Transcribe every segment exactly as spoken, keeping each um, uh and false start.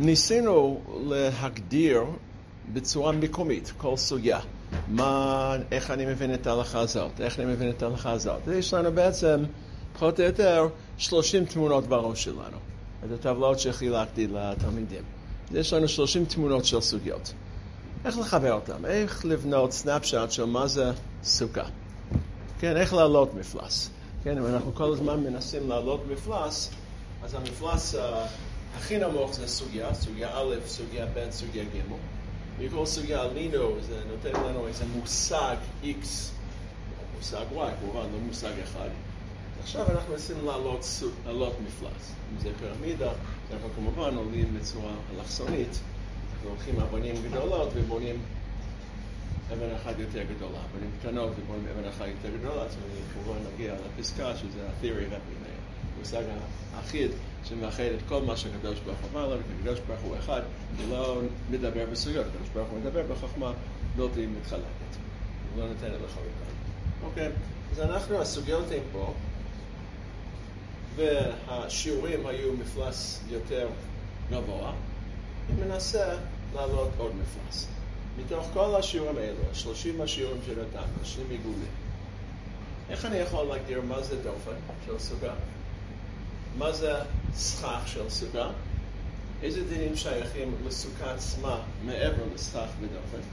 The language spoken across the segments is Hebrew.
ניסינו להגדיר בצורה מקומית כל סוגיה. מה, איך אני מבין את ההלכה הזאת? איך אני מבין את ההלכה הזאת? יש לנו בעצם, פחות או יותר, שלושים תמונות בראש שלנו. את הטבלאות שחילקתי לתלמידים. יש לנו שלושים תמונות של סוגיות. איך לחבר אותם? איך לבנות סנאפשוט של מה זה סוכה? כן, איך לעלות מפלס? כן, אם אנחנו כל הזמן מנסים לעלות מפלס, אז המפלס uh, הכי נמוך זה סוגיה, סוגיה א', סוגיה ב', סוגיה ג'. וכל סוגיה עלינו, זה נותן לנו איזה מושג X, מושג Y, כמובן, לא מושג אחד. עכשיו אנחנו מנסים לעלות, לעלות מפלס. אם זה פירמידה, אנחנו כמובן עולים בצורה אלכסונית. אנחנו הולכים אבנים גדולות ובונים אבן אחת יותר גדולה. אבנים קטנות ובונים אבן אחת יותר גדולה. אז אני כמובן נגיע לפסקה שזה ה-theory of everything. המושג האחיד שמאחד את כל מה שהקדוש ברוך הוא אמר לנו, כי הקדוש ברוך הוא אחד, ולא מדבר בסוגיות. הקדוש ברוך הוא מדבר בחוכמה בלתי מתחלקת. הוא לא נותן את החלוקה. אוקיי, אז אנחנו, הסוגיות הן פה, והשיעורים היו מפלס יותר גבוה, ומנסה לעלות עוד מפלס. מתוך כל השיעורים האלו, שלושים השיעורים שנתנו, שלושים עיגולים. איך אני יכול להגדיר מה זה דופן של סוגה? מה זה סכך של סוגה? איזה דינים שייכים לסוכה עצמה מעבר לסכך ודופן?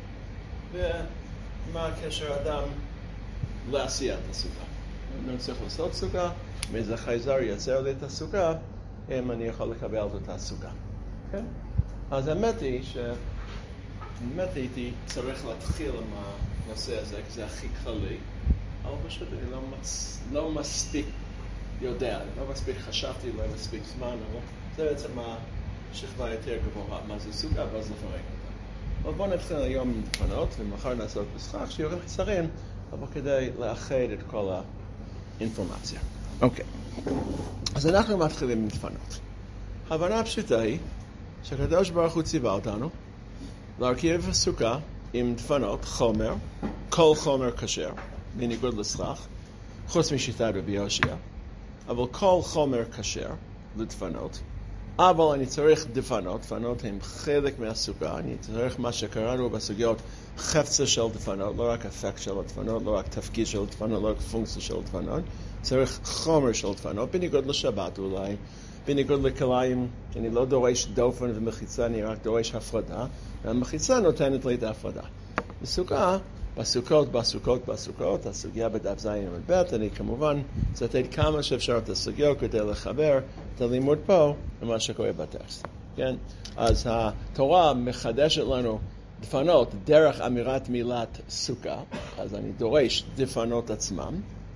ומה הקשר אדם לעשיית הסוכה? אני צריך לעשות סוכה, מאיזה חייזר יצר לי את הסוכה, אם אני יכול לקבל את אותה סוכה. Okay? אז האמת היא ש... האמת הייתי צריך להתחיל עם הנושא הזה, כי זה הכי כללי, אבל פשוט אני לא, מצ... לא מספיק יודע, אני לא מספיק חשבתי, לא מספיק זמן, אבל זה בעצם השכבה יותר גבוהה, מה זה סוכה, ואז לפרק אותה. אבל בואו נתחיל היום עם דפנות, ומחר נעשות בסכך, שיעורים קצרים, אבל כדי לאחד את כל האינפורמציה. אוקיי. אז אנחנו מתחילים עם דפנות. ההבנה הפשוטה היא שהקדוש ברוך הוא ציווה אותנו להרכיב סוכה עם דפנות, חומר, כל חומר כשר, בניגוד לסכך, חוץ משיטת רבי יהושע, אבל כל חומר כשר לדפנות, אבל אני צריך דפנות, דפנות הן חלק מהסוכה, אני צריך מה שקראנו בסוגיות חפצה של דפנות, לא רק אפקט של דפנות, לא רק תפקיד של דפנות, לא רק פונקציה של דפנות, צריך חומר של דפנות, בניגוד לשבת אולי, בניגוד לכליים, שאני לא דורש דופן ומחיצה, אני רק דורש הפרדה, והמחיצה נותנת לי את ההפרדה. בסוכה, בסוכות, בסוכות, בסוכות, הסוגיה בדף זין ובית, אני כמובן צטט כמה שאפשר את הסוגיות כדי לחבר את הלימוד פה למה שקורה בטקסט. כן? אז התורה מחדשת לנו דפנות דרך אמירת מילת סוכה, אז אני דורש דפנות עצמם,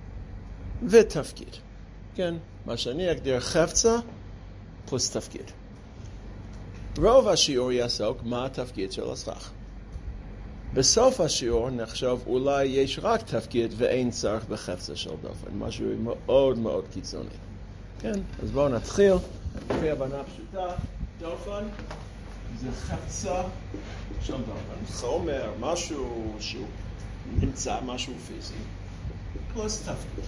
ותפקיד. כן? מה שאני אגדיר חפצה פלוס תפקיד. רוב השיעור יעסוק מה התפקיד של הסכך. בסוף השיעור נחשוב אולי יש רק תפקיד ואין צורך בחפצה של דופן, משהו מאוד מאוד קיצוני. כן? אז בואו נתחיל. לפי הבנה פשוטה, דופן זה חפצה של דופן. חומר, משהו שהוא נמצא, משהו פיזי, פלוס תפקיד.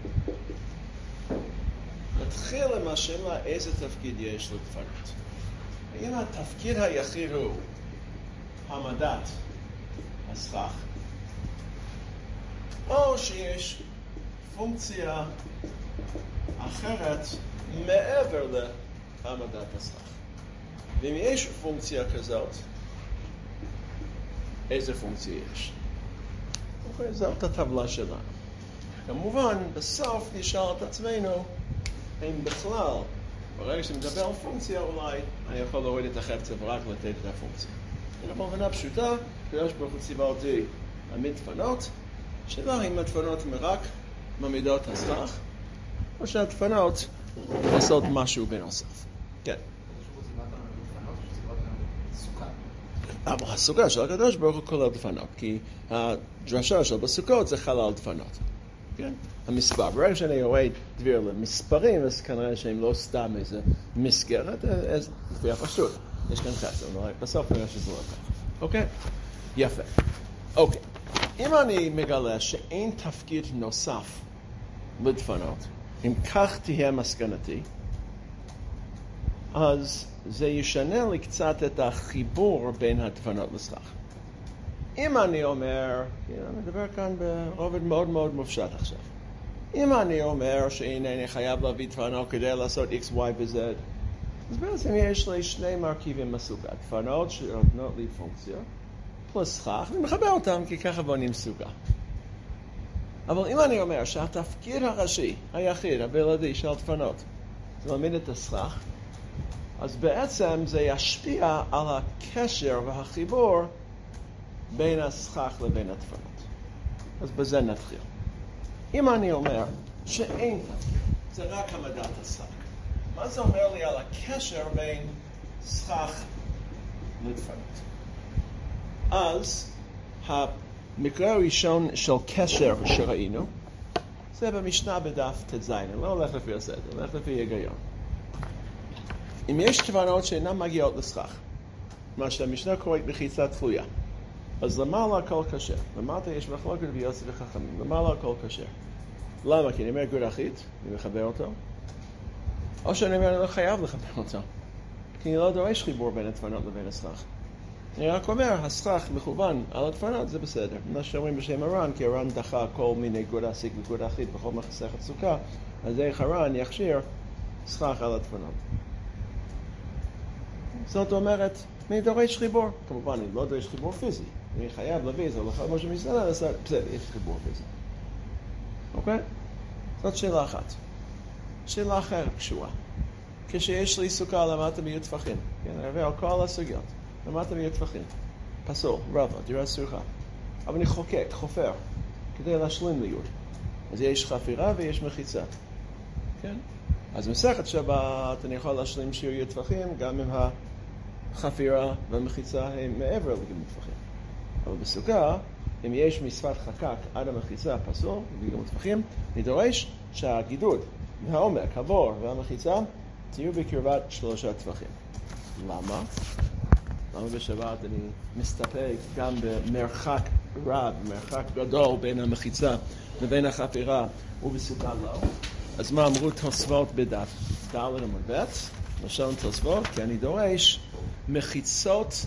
נתחיל עם השאלה איזה תפקיד יש לדפנות. אם התפקיד היחיד הוא העמדת הסכך, או שיש פונקציה אחרת מעבר להעמדת הסכך. ואם יש פונקציה כזאת, איזה פונקציה יש? אוקיי, זאת הטבלה שלנו. כמובן, בסוף נשאל את עצמנו, אם בכלל, ברגע שמדבר על פונקציה, אולי אני יכול להוריד את החפצה ורק לתת את הפונקציה. זו הבנה פשוטה, הקדוש ברוך הוא ציווה אותי להעמיד דפנות, שאלה אם הדפנות הן רק מעמידות הסכך, או שהדפנות עושות משהו בנוסף. כן. אבל הסוכה של הקדוש ברוך הוא כולל דפנות, כי הדרשה של בסוכות זה חלל דפנות. כן? המספר. ברגע שאני יורד דביר למספרים, אז כנראה שהם לא סתם איזה מסגרת, אז לפי הפשוט. יש כאן חסר, אבל בסוף נראה שזה לא כך. אוקיי? יפה. אוקיי. אם אני מגלה שאין תפקיד נוסף לדפנות, אם כך תהיה מסקנתי, אז זה ישנה לי קצת את החיבור בין הדפנות לסכך. אם אני אומר, אני מדבר כאן ברובד מאוד מאוד מופשט עכשיו. אם אני אומר שהנה אני חייב להביא דפנות כדי לעשות X, Y ו-Z, אז בעצם יש לי שני מרכיבים בסוגה. דפנות שנותנות לי פונקציה, פלוס סכך, אני מחבר אותם כי ככה בונים סוגה. אבל אם אני אומר שהתפקיד הראשי, היחיד, הבלעדי של דפנות, זה להעמיד את הסכך, אז בעצם זה ישפיע על הקשר והחיבור בין הסכך לבין הדפנות. אז בזה נתחיל. אם אני אומר שאין תפקיד, זה רק העמדת הסכך. מה זה אומר לי על הקשר בין סכך לדפנות? אז המקרה הראשון של קשר שראינו, זה במשנה בדף תז, אני לא הולך לפי הסדר, הולך לפי היגיון. אם יש דפנות שאינן מגיעות לסכך, מה שהמשנה קוראת מחיצה תלויה, אז למעלה הכל כשר. למטה יש מחלוקת ויוסף וחכמים. למעלה הכל כשר. למה? כי אני אומר גוד אחית, אני מחבר אותו. או שאני אומר, אני לא חייב לחבר אותו. כי אני לא דורש חיבור בין הדפנות לבין הסכך. אני רק אומר, הסכך מכוון על הדפנות, זה בסדר. מה שאומרים בשם הר"ן, כי הר"ן דחה כל מיני גוד אסיק וגוד אחית בכל מסכת סוכה, אז איך הר"ן יכשיר סכך על הדפנות. זאת אומרת, אני דורש חיבור. כמובן, אני לא דורש חיבור פיזי. אני חייב להביא, זה הולך משהו מסתדר, בסדר, יש חיבור פיזי. אוקיי? זאת שאלה אחת. שאלה אחרת קשורה. כשיש לי סוכה למטה מיעוט טפחים, כן, אני עובר על כל הסוגיות, למטה מיעוט טפחים, פסול, רבה, דירה סוכה. אבל אני חוקק, חופר, כדי להשלים ליעוד. אז יש חפירה ויש מחיצה. כן? אז מסכת שבת אני יכול להשלים שיר יעוט טפחים, גם אם החפירה והמחיצה הם מעבר לגימות טפחים. אבל בסוכה, אם יש משפת חקק עד המחיצה פסול, בגימות טפחים, אני דורש שהגידוד, מהעומק, הבור והמחיצה, תהיו בקרבת שלושה טפחים. למה? למה בשבת אני מסתפק גם במרחק רב, מרחק גדול בין המחיצה לבין החפירה ובסוכה לא? אז מה אמרו תוספות בדף? ד' עמוד ב', לשון תוספות, כי אני דורש מחיצות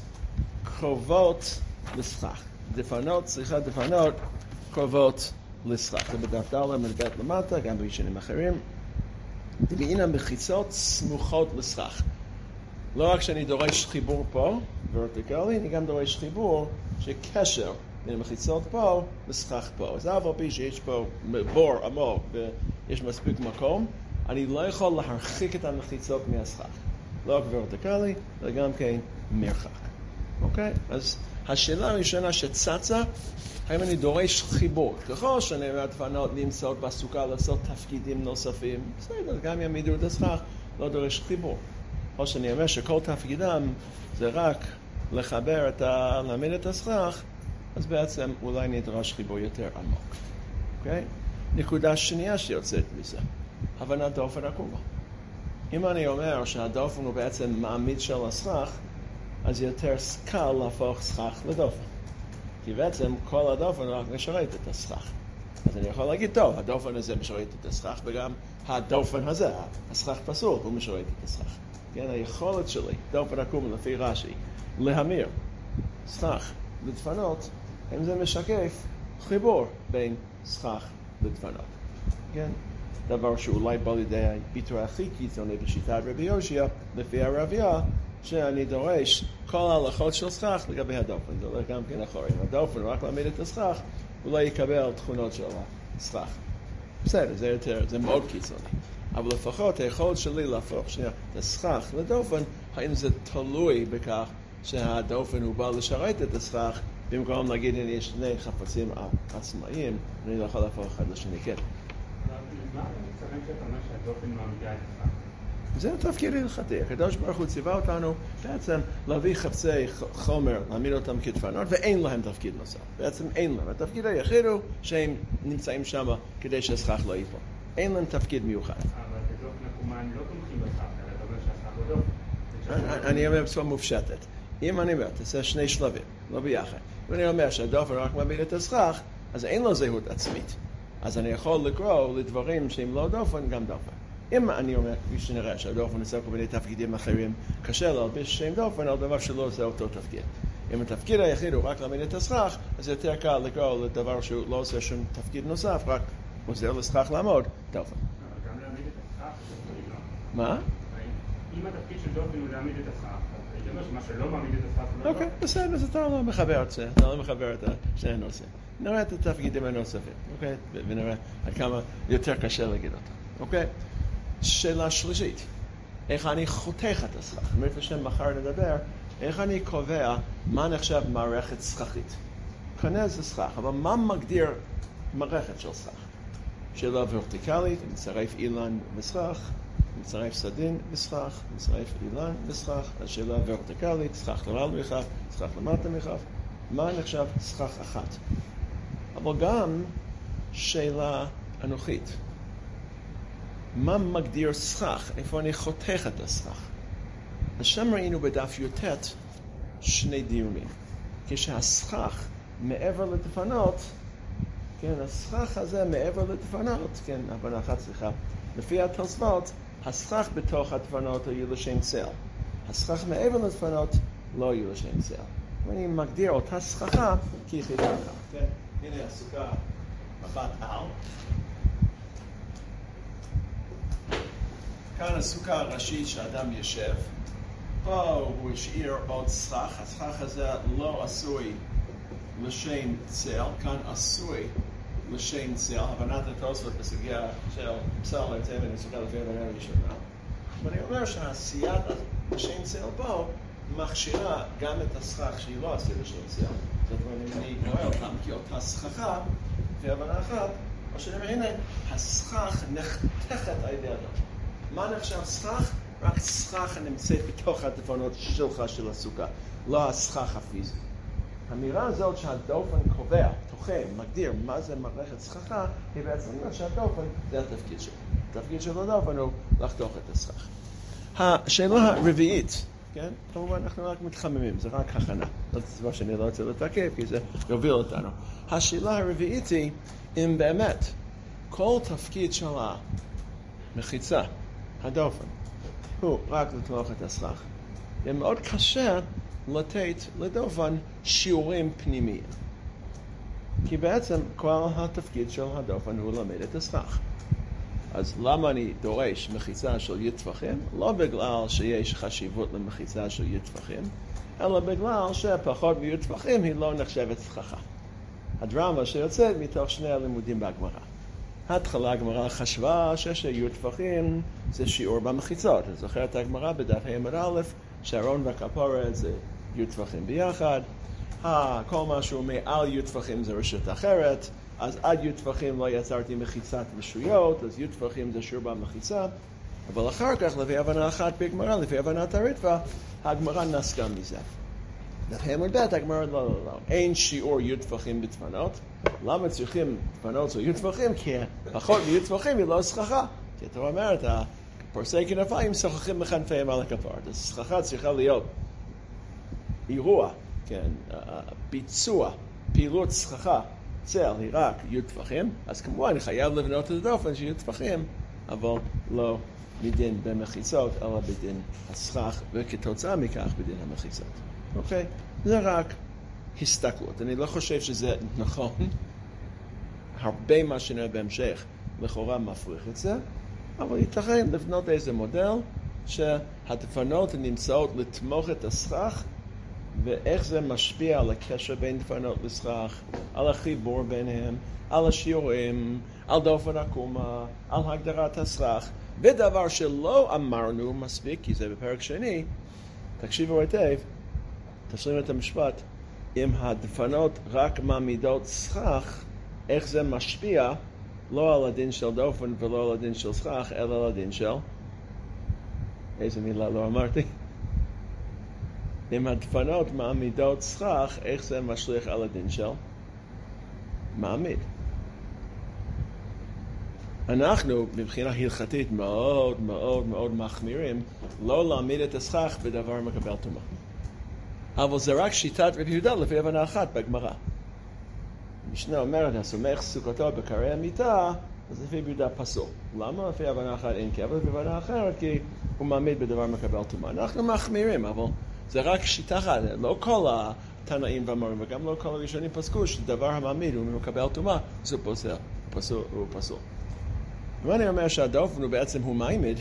קרובות לסכך. דפנות, סליחה, דפנות קרובות לסכך. זה בדף ד' עמוד ב' למטה, גם בישנים אחרים. והנה מחיצות סמוכות לסכך. לא רק שאני דורש חיבור פה, ורטיקלי, אני גם דורש חיבור שקשר בין המחיצות פה לסכך פה. אז אף על פי שיש פה בור עמוק ויש מספיק מקום, אני לא יכול להרחיק את המחיצות מהסכך. לא רק ורטיקלי, אלא גם כן מרחק. אוקיי? אז השאלה הראשונה שצצה, האם אני דורש חיבור? ככל שאני אומר דפנות נמצאות בסוכה לעשות תפקידים נוספים, בסדר, גם יעמידו את הסכך, לא דורש חיבור. או שאני אומר שכל תפקידם זה רק לחבר את ה... להעמיד את הסכך, אז בעצם אולי נדרש חיבור יותר עמוק. אוקיי? נקודה שנייה שיוצאת מזה, הבנת דופן עקומה. אם אני אומר שהדופן הוא בעצם מעמיד של הסכך, אז יותר קל להפוך סכך לדופן. כי בעצם כל הדופן רק משרת את הסכך. אז אני יכול להגיד, טוב, הדופן הזה משרת את הסכך, וגם הדופן הזה, הסכך פסול, הוא משרת את הסכך. כן, היכולת שלי, דופן עקום לפי רש"י, להמיר סכך לדפנות, אם זה משקף חיבור בין סכך לדפנות. כן? דבר שאולי בא לידי ביטוי הכי קיצוני בשיטת רבי יושע, לפי הרבייה, שאני דורש כל ההלכות של סכך לגבי הדופן. זה הולך גם כן אחורה. אם הדופן רק להעמיד את הסכך, הוא לא יקבל תכונות של הסכך. בסדר, זה יותר, זה מאוד קיצוני. אבל לפחות היכולת שלי להפוך שנייה את הסכך לדופן, האם זה תלוי בכך שהדופן הוא בא לשרת את הסכך, במקום להגיד, הנה יש שני חפצים עצמאיים, אני לא יכול להפוך אחד לשני, כן. מה אתה מתכוון שאתה אומר שהדופן מעמידה את הסכך? זה התפקיד הלכתי. הקדוש ברוך הוא ציווה אותנו בעצם להביא חפצי חומר, להעמיד אותם כדפנות, ואין להם תפקיד נוסף. בעצם אין להם. התפקיד היחיד הוא שהם נמצאים שם כדי שהסכך לא ייפול. אין להם תפקיד מיוחד. אבל בדופן עקומה אני לא תומכים בסכך, אלא אתה אומר שהסכך הוא דופן. אני אומר בצורה מופשטת. אם אני אומר, תעשה שני שלבים, לא ביחד. אם אני אומר שהדופן רק מעמיד את הסכך, אז אין לו זהות עצמית. אז אני יכול לקרוא לדברים שהם לא דופן, גם דופן. אם אני אומר, כפי שנראה, שהדופן עושה כל מיני תפקידים אחרים, קשה להלביש שם דופן על דבר שלא עושה אותו תפקיד. אם התפקיד היחיד הוא רק להעמיד את הסכך, אז יותר קל לקרוא לדבר שהוא לא עושה שום תפקיד נוסף, רק עוזר לסכך לעמוד דופן. גם להעמיד את הסכך, זה לא. מה? אם התפקיד של דופן הוא להעמיד את הסכך, אז הייתי אומר שמה שלא מעמיד את הסכך הוא לא. אוקיי, בסדר, אז אתה לא מחבר את זה, אתה לא מחבר את שני הנושאים. נראה את התפקידים הנוספים, אוקיי? ונראה עד כמה יותר קשה להגיד אותם, אוקיי? שאלה שלישית, איך אני חותך את הסכך? אומרת השם, מחר נדבר, איך אני קובע מה נחשב מערכת סככית? קנה זה סכך, אבל מה מגדיר מערכת של סכך? שאלה ורטיקלית, מצרף אילן וסכך, מצרף סדין וסכך, מצרף אילן וסכך, השאלה ורטיקלית, סכך למעלה מכף, סכך למטה מכף, מה נחשב סכך אחת? אבל גם שאלה אנוכית. מה מגדיר סכך? איפה אני חותך את הסכך? אז שם ראינו בדף י"ט שני דיונים. כשהסכך מעבר לדפנות, כן, הסכך הזה מעבר לדפנות, כן, הבנה אחת סליחה, לפי התוספות, הסכך בתוך הדפנות יהיו לשם צל. הסכך מעבר לדפנות לא יהיו לשם צל. ואני מגדיר אותה סככה כיחידה אחת. כן, הנה הסוכה מבט על. כאן הסוכה הראשית שאדם ישב. פה הוא השאיר עוד סכך. הסכך הזה לא עשוי לשם צל, כאן עשוי לשם צל. הבנת התוספות בסוגיה של צל היוצא מן הסוכה לפי הבנה הראשונה. ואני אומר שהעשיית לשם צל פה מכשירה גם את הסכך שהיא לא עשוי לשם צל. זאת אומרת, אם אני רואה אותם כאותה סככה, לפי הבנה אחת, או שאני אומר, הנה, הסכך נחתכת על ידי אדם. מה נחשב סכך? רק סכך הנמצאת בתוך הדפנות שלך של הסוכה, לא הסכך הפיזי. האמירה הזאת שהדופן קובע, תוחם, מגדיר מה זה מערכת סככה, היא בעצם אומרת שהדופן זה התפקיד שלו. התפקיד של הדופן הוא לחתוך את הסכך. השאלה הרביעית, כן? כמובן אנחנו רק מתחממים, זה רק הכנה. זאת דבר שאני לא רוצה לתקף, כי זה יוביל אותנו. השאלה הרביעית היא, אם באמת כל תפקיד של המחיצה, הדופן, הוא רק לתמוך את הסכך, זה מאוד קשה לתת לדופן שיעורים פנימיים. כי בעצם כל התפקיד של הדופן הוא ללמד את הסכך. אז למה אני דורש מחיצה של י' טפחים? לא בגלל שיש חשיבות למחיצה של י' טפחים, אלא בגלל שפחות מי' טפחים היא לא נחשבת סככה. הדרמה שיוצאת מתוך שני הלימודים בהגמרא. התחלה הגמרא חשבה שי' טפחים זה שיעור במחיצות. אני זוכר את הגמרא בדף עמוד א', שהארון והכפורת זה י' טפחים ביחד. כל משהו מעל י' טפחים זה רשות אחרת. אז עד י' טפחים לא יצרתי מחיצת רשויות, אז י' טפחים זה שיעור במחיצה. אבל אחר כך, לפי הבנה אחת בגמרא, לפי הבנת הריטב"א, הגמרא נסקה מזה. דף עמוד ב', הגמרא לא, לא, לא. אין שיעור י' טפחים בדפנות. למה צריכים דפנות של י' טפחים? כי פחות מי' טפחים היא לא סככה. כי אתה אומרת, פורסי כנפיים שוחחים מכנפיהם על הכפורת. אז סככה צריכה להיות אירוע, כן, ביצוע, פעילות סככה. צל היא רק י' טפחים, אז כמובן אני חייב לבנות את הדופן של י' טפחים, אבל לא בדין במחיצות, אלא בדין הסכך, וכתוצאה מכך בדין המחיצות. אוקיי? זה רק הסתכלות. אני לא חושב שזה נכון. הרבה מה שנראה בהמשך לכאורה מפריך את זה, אבל ייתכן לבנות איזה מודל שהדפנות נמצאות לתמוך את הסכך, ואיך זה משפיע על הקשר בין דפנות לסכך, על החיבור ביניהם, על השיעורים, על דופן עקומה, על הגדרת הסכך, ודבר שלא אמרנו מספיק, כי זה בפרק שני, תקשיבו היטב, תשלים את המשפט, אם הדפנות רק מעמידות סכך, איך זה משפיע לא על הדין של דופן ולא על הדין של סכך, אלא על הדין של, איזה מילה לא אמרתי? אם הדפנות מעמידות סכך, איך זה משליך על הדין של מעמיד? אנחנו, מבחינה הלכתית, מאוד מאוד מאוד מחמירים לא להעמיד את הסכך בדבר מקבל טומאה. אבל זה רק שיטת רבי יהודה לפי הבנה אחת בגמרא. המשנה אומרת, הסומך סוכתו בקרי המיטה, אז לפי ביודה פסול. למה? לפי הבנה אחת אין קבר, לפי הבנה אחרת כי הוא מעמיד בדבר מקבל טומאה. אנחנו מחמירים, אבל זה רק שיטה אחת. לא כל התנאים והמורים, וגם לא כל הראשונים פסקו שדבר המעמיד הוא מקבל טומאה, זה פוסל, פסול, הוא פסול. ואני אומר שהדופן הוא בעצם הוא מעמיד,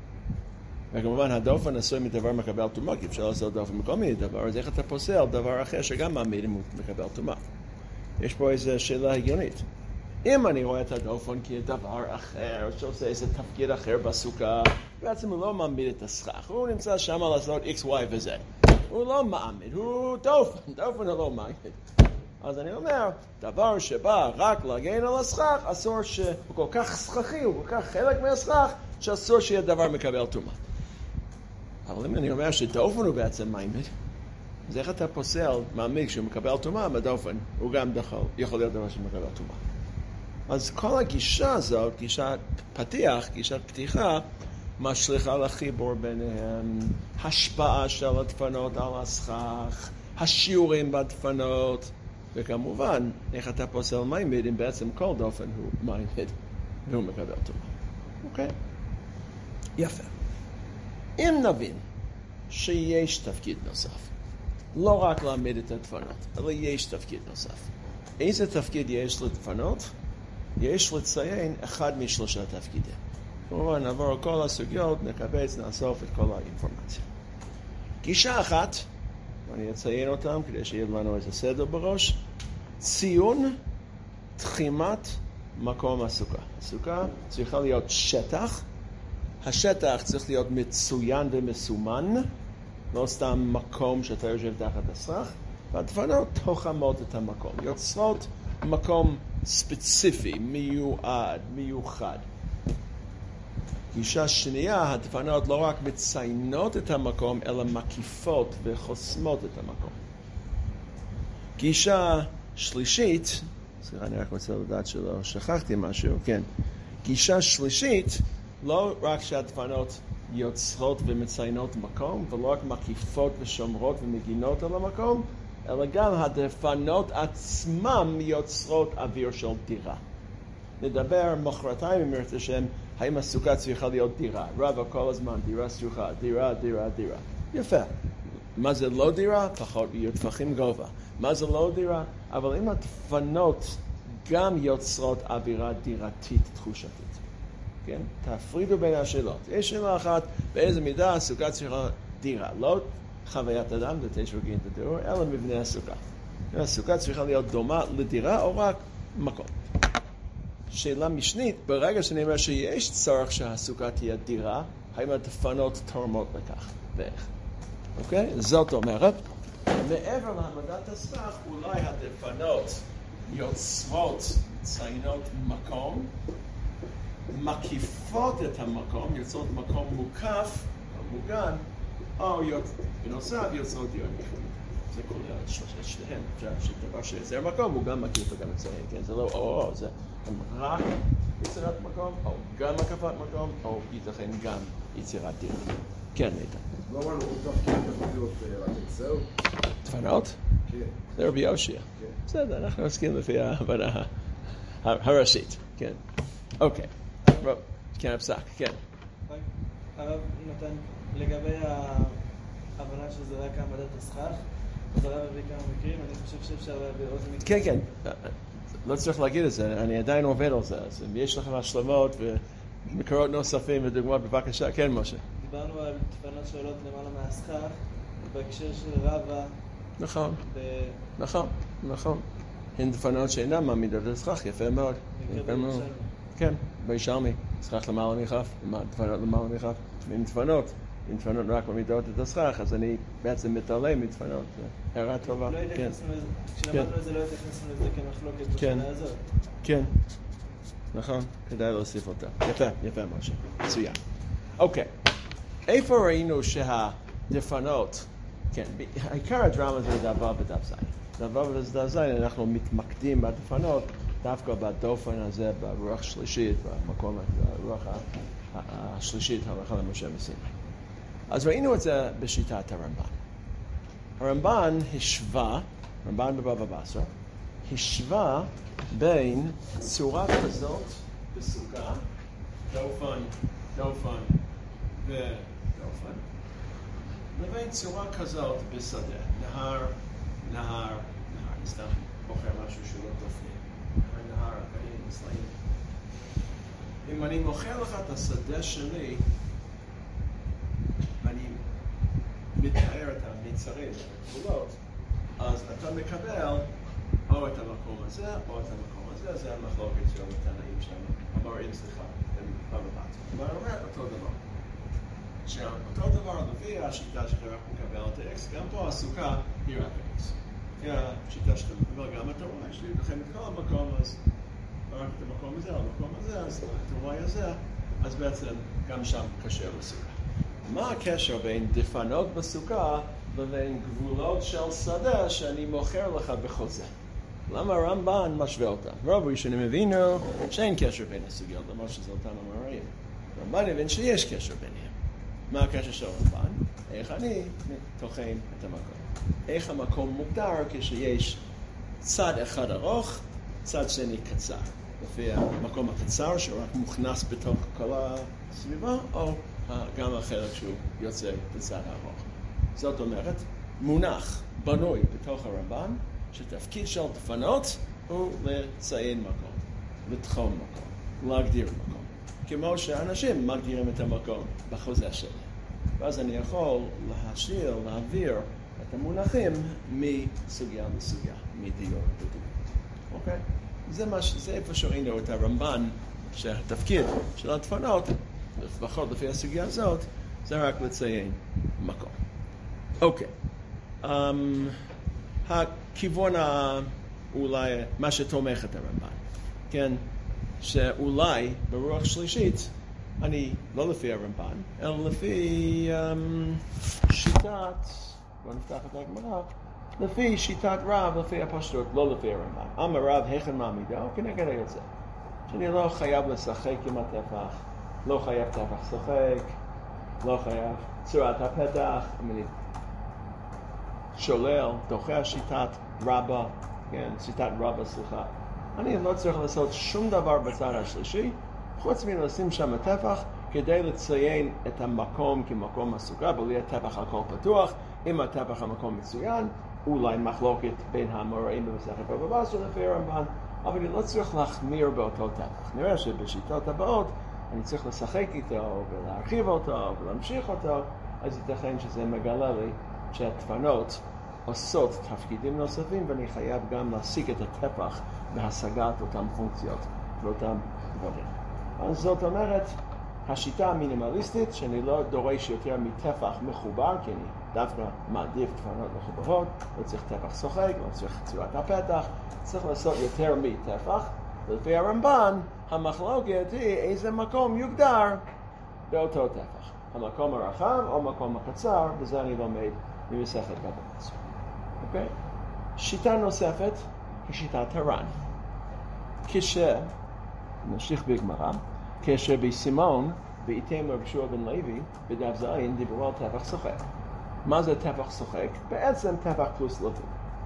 וכמובן הדופן עשוי מדבר מקבל טומאה, כי אפשר לעשות דופן מכל מיני דבר, אז איך אתה פוסל דבר אחר שגם מעמיד אם הוא מקבל טומאה? יש פה איזו שאלה הגיונית. אם אני רואה את הדופן כדבר אחר, שעושה איזה תפקיד אחר בסוכה, בעצם הוא לא מעמיד את הסכך, הוא נמצא שם לעשות X, Y ו-Z. הוא לא מעמיד, הוא דופן, דופן הוא לא מעמיד. אז אני אומר, דבר שבא רק להגן על הסכך, אסור שהוא כל כך סככי, הוא כל כך חלק מהסכך, שאסור שיהיה דבר מקבל טומאה. אבל אם אני אומר שדופן הוא בעצם מעמיד, אז איך אתה פוסל מעמיד כשהוא מקבל טומאה מהדופן, הוא גם דחל, יכול להיות דבר שמקבל טומאה. אז כל הגישה הזאת, גישת פתיח, גישת פתיחה, משליכה לחיבור ביניהם, השפעה של הדפנות על הסכך, השיעורים בדפנות, וכמובן, איך אתה פוסל מעמיד אם בעצם כל דופן הוא מעמיד והוא מקבל טומאה. אוקיי? יפה. אם נבין שיש תפקיד נוסף, לא רק להעמיד את הדפנות, אלא יש תפקיד נוסף. איזה תפקיד יש לדפנות? יש לציין אחד משלושה תפקידים. כמובן, נעבור על כל הסוגיות, נקבץ, נאסוף את כל האינפורמציה. גישה אחת, ואני אציין אותם כדי שיהיה לנו איזה סדר בראש, ציון תחימת מקום הסוכה. הסוכה צריכה להיות שטח, השטח צריך להיות מצוין ומסומן, לא סתם מקום שאתה יושב תחת הסכך, והדפנות תוחמות את המקום, יוצרות מקום ספציפי, מיועד, מיוחד. גישה שנייה, הדפנות לא רק מציינות את המקום, אלא מקיפות וחוסמות את המקום. גישה שלישית, סליחה, אני רק רוצה לדעת שלא שכחתי משהו, כן. גישה שלישית, לא רק שהדפנות יוצרות ומציינות מקום, ולא רק מקיפות ושומרות ומגינות על המקום, אלא גם הדפנות עצמם יוצרות אוויר של דירה. נדבר מחרתיים אם ירצה שם, האם הסוכה צריכה להיות דירה. רבא כל הזמן, דירה סוכה, דירה, דירה, דירה. יפה. מה זה לא דירה? פחות יהיו טפחים גובה. מה זה לא דירה? אבל אם הדפנות גם יוצרות אווירה דירתית תחושתית. כן? תפרידו בין השאלות. יש שאלה אחת, באיזה מידה הסוכה צריכה דירה. לא חוויית אדם, זה תשע רגיל את הדיור, אלא מבנה הסוכה. הסוכה צריכה להיות דומה לדירה או רק מקום. שאלה משנית, ברגע שאני אומר שיש צורך שהסוכה תהיה דירה, האם הדפנות תורמות לכך? ואיך? אוקיי? זאת אומרת, מעבר להעמדת הסכך, אולי הדפנות יוצרות, ציינות מקום, מקיפות את המקום, יוצרות מקום מוקף, מוגן, או בנוסף יוצרות דירה נכבדת. זה כולל את שלושתיהם. שדבר שיוצר מקום הוא גם מקיף וגם מציין, כן? זה לא או-או, זה רק יצירת מקום, או גם הקפת מקום, או ייתכן גם יצירת דירה. כן, איתן. לא אמרנו, הוא תפקיד להיות רק את זהו? דפנות? כן. זה רבי יושיע. בסדר, אנחנו עוסקים לפי ההבנה הראשית, כן. אוקיי. כן, הפסק, כן. הרב נתן, לגבי ההבנה שזה רק העמדת הסכך, אז הרב הביא כמה מקרים, אני חושב שאפשר להביא עוד מקרים. כן, כן. לא צריך להגיד את זה, אני עדיין עובד על זה. אז אם יש לכם השלמות ומקורות נוספים ודוגמאות, בבקשה. כן, משה. דיברנו על דפנות שעולות למעלה מהסכך, בהקשר של רבא. נכון, נכון, נכון. הן דפנות שאינן מעמידות את הסכך, יפה מאוד. כן, בישרמי, סכך למעלה מכף, דפנות למעלה מכף. עם דפנות, עם דפנות רק מעמידות את הסכך, אז אני בעצם מתעלם מדפנות. הערה טובה. לא התייחסנו לזה, כשלמדנו את זה לא התייחסנו לזה כמחלוקת בשאלה הזאת. כן, נכון, כדאי להוסיף אותה. יפה, יפה משהו, מצוין. אוקיי, איפה ראינו שהדפנות, כן, העיקר הדרמה זה דבב ודף זין. דבב ודף זין, אנחנו מתמקדים בדפנות, דווקא בדופן הזה, ברוח שלישית, במקום, ברוח השלישית, הלכה למשה מסיני. אז ראינו את זה בשיטת הרמב"ן. הרמב"ן השווה, הרמב"ן בבבא בסרה, השווה בין צורה כזאת בסוכה, דופן, דופן ודופן, לבין צורה כזאת בשדה, נהר, נהר, נהר, אני סתם בוחר משהו שלא דופני, נהר, עקרים, סלעים. אם אני מוכר לך את השדה שלי, אני מתאר את המצרים, את הגבולות, אז אתה מקבל או את המקום הזה, או את המקום הזה, זה המחלוקת של התנאים שם, המראים סליחה, הם בבית. אבל אומר אותו דבר. עכשיו, אותו דבר לפי השיטה שרק מקבל את ה-X, גם פה הסוכה היא רק ה-X. לפי השיטה שאתה מקבל גם את ה-Y, שלי לכם את כל המקום, אז רק את המקום הזה, המקום הזה, אז את ה-Y הזה, אז בעצם גם שם קשה לסוכה. מה הקשר בין דפנות בסוכה לבין גבולות של שדה שאני מוכר לך בחוזה? למה הרמב"ן משווה אותם? רוב ראשונים הבינו שאין קשר בין הסוגיות, למרות שזה אותם המראים. הרמב"ן הבין שיש קשר ביניהם. מה הקשר של הרמב"ן? איך אני תוחם את המקום. איך המקום מוגדר כשיש צד אחד ארוך, צד שני קצר. לפי המקום הקצר שרק מוכנס בתוך כל הסביבה, או גם החלק שהוא יוצא בצד הארוך. זאת אומרת, מונח בנוי בתוך הרמב"ן, שתפקיד של דפנות הוא לציין מקום, לתחום מקום, להגדיר מקום. כמו שאנשים מגדירים את המקום בחוזה שלי. ואז אני יכול להשאיר, להעביר את המונחים מסוגיה לסוגיה, מדיור לדיור. אוקיי? זה, מש, זה איפה שראינו את הרמב"ן, שהתפקיד של הדפנות, לפחות לפי הסוגיה הזאת, זה רק לציין מקום. אוקיי. Um, הכיוון אולי, מה שתומך את הרמב"ן, כן? שאולי ברוח שלישית, אני, לא לפי הרמב"ן, אלא לפי um, שיטת, בוא נפתח את הגמרא, לפי שיטת רב, לפי הפשטות, לא לפי הרמב"ן. אמר רב, היכן מעמידו, כנגד היוצא. שאני לא חייב לשחק עם הטפח, לא חייב טפח שחק, לא חייב צורת הפתח, אני שולל, דוחה שיטת רבא, כן, שיטת רבא, סליחה. אני לא צריך לעשות שום דבר בצד השלישי, חוץ מלשים שם הטפח, כדי לציין את המקום כמקום הסוכה, בלי הטפח הכל פתוח, אם הטפח המקום מצוין, אולי מחלוקת בין המוראים במסכת בבא בתרא לפי הרמב"ן, אבל אני לא צריך להחמיר באותו טפח. נראה שבשיטות הבאות אני צריך לשחק איתו ולהרחיב אותו ולהמשיך אותו, אז ייתכן שזה מגלה לי שהדפנות עושות תפקידים נוספים ואני חייב גם להשיג את הטפח בהשגת אותם פונקציות ואותם דברים. אז זאת אומרת, השיטה המינימליסטית שאני לא דורש יותר מטפח מחובר, כי אני דווקא מעדיף דפנות מחוברות, לא צריך טפח שוחק, לא צריך צורת הפתח, צריך לעשות יותר מטפח, ולפי הרמב"ן המחלוקת היא איזה מקום יוגדר באותו טפח. המקום הרחב או המקום הקצר, וזה אני לומד ממסכת בבא בתרא. אוקיי? שיטה נוספת היא שיטת הר"ן. כש... נמשיך בגמרא, כשבסימון ואיתם רבי יהושע בן לוי בדף זין דיברו על טפח שוחק. מה זה טפח שוחק? בעצם טפח פלוס לבוד.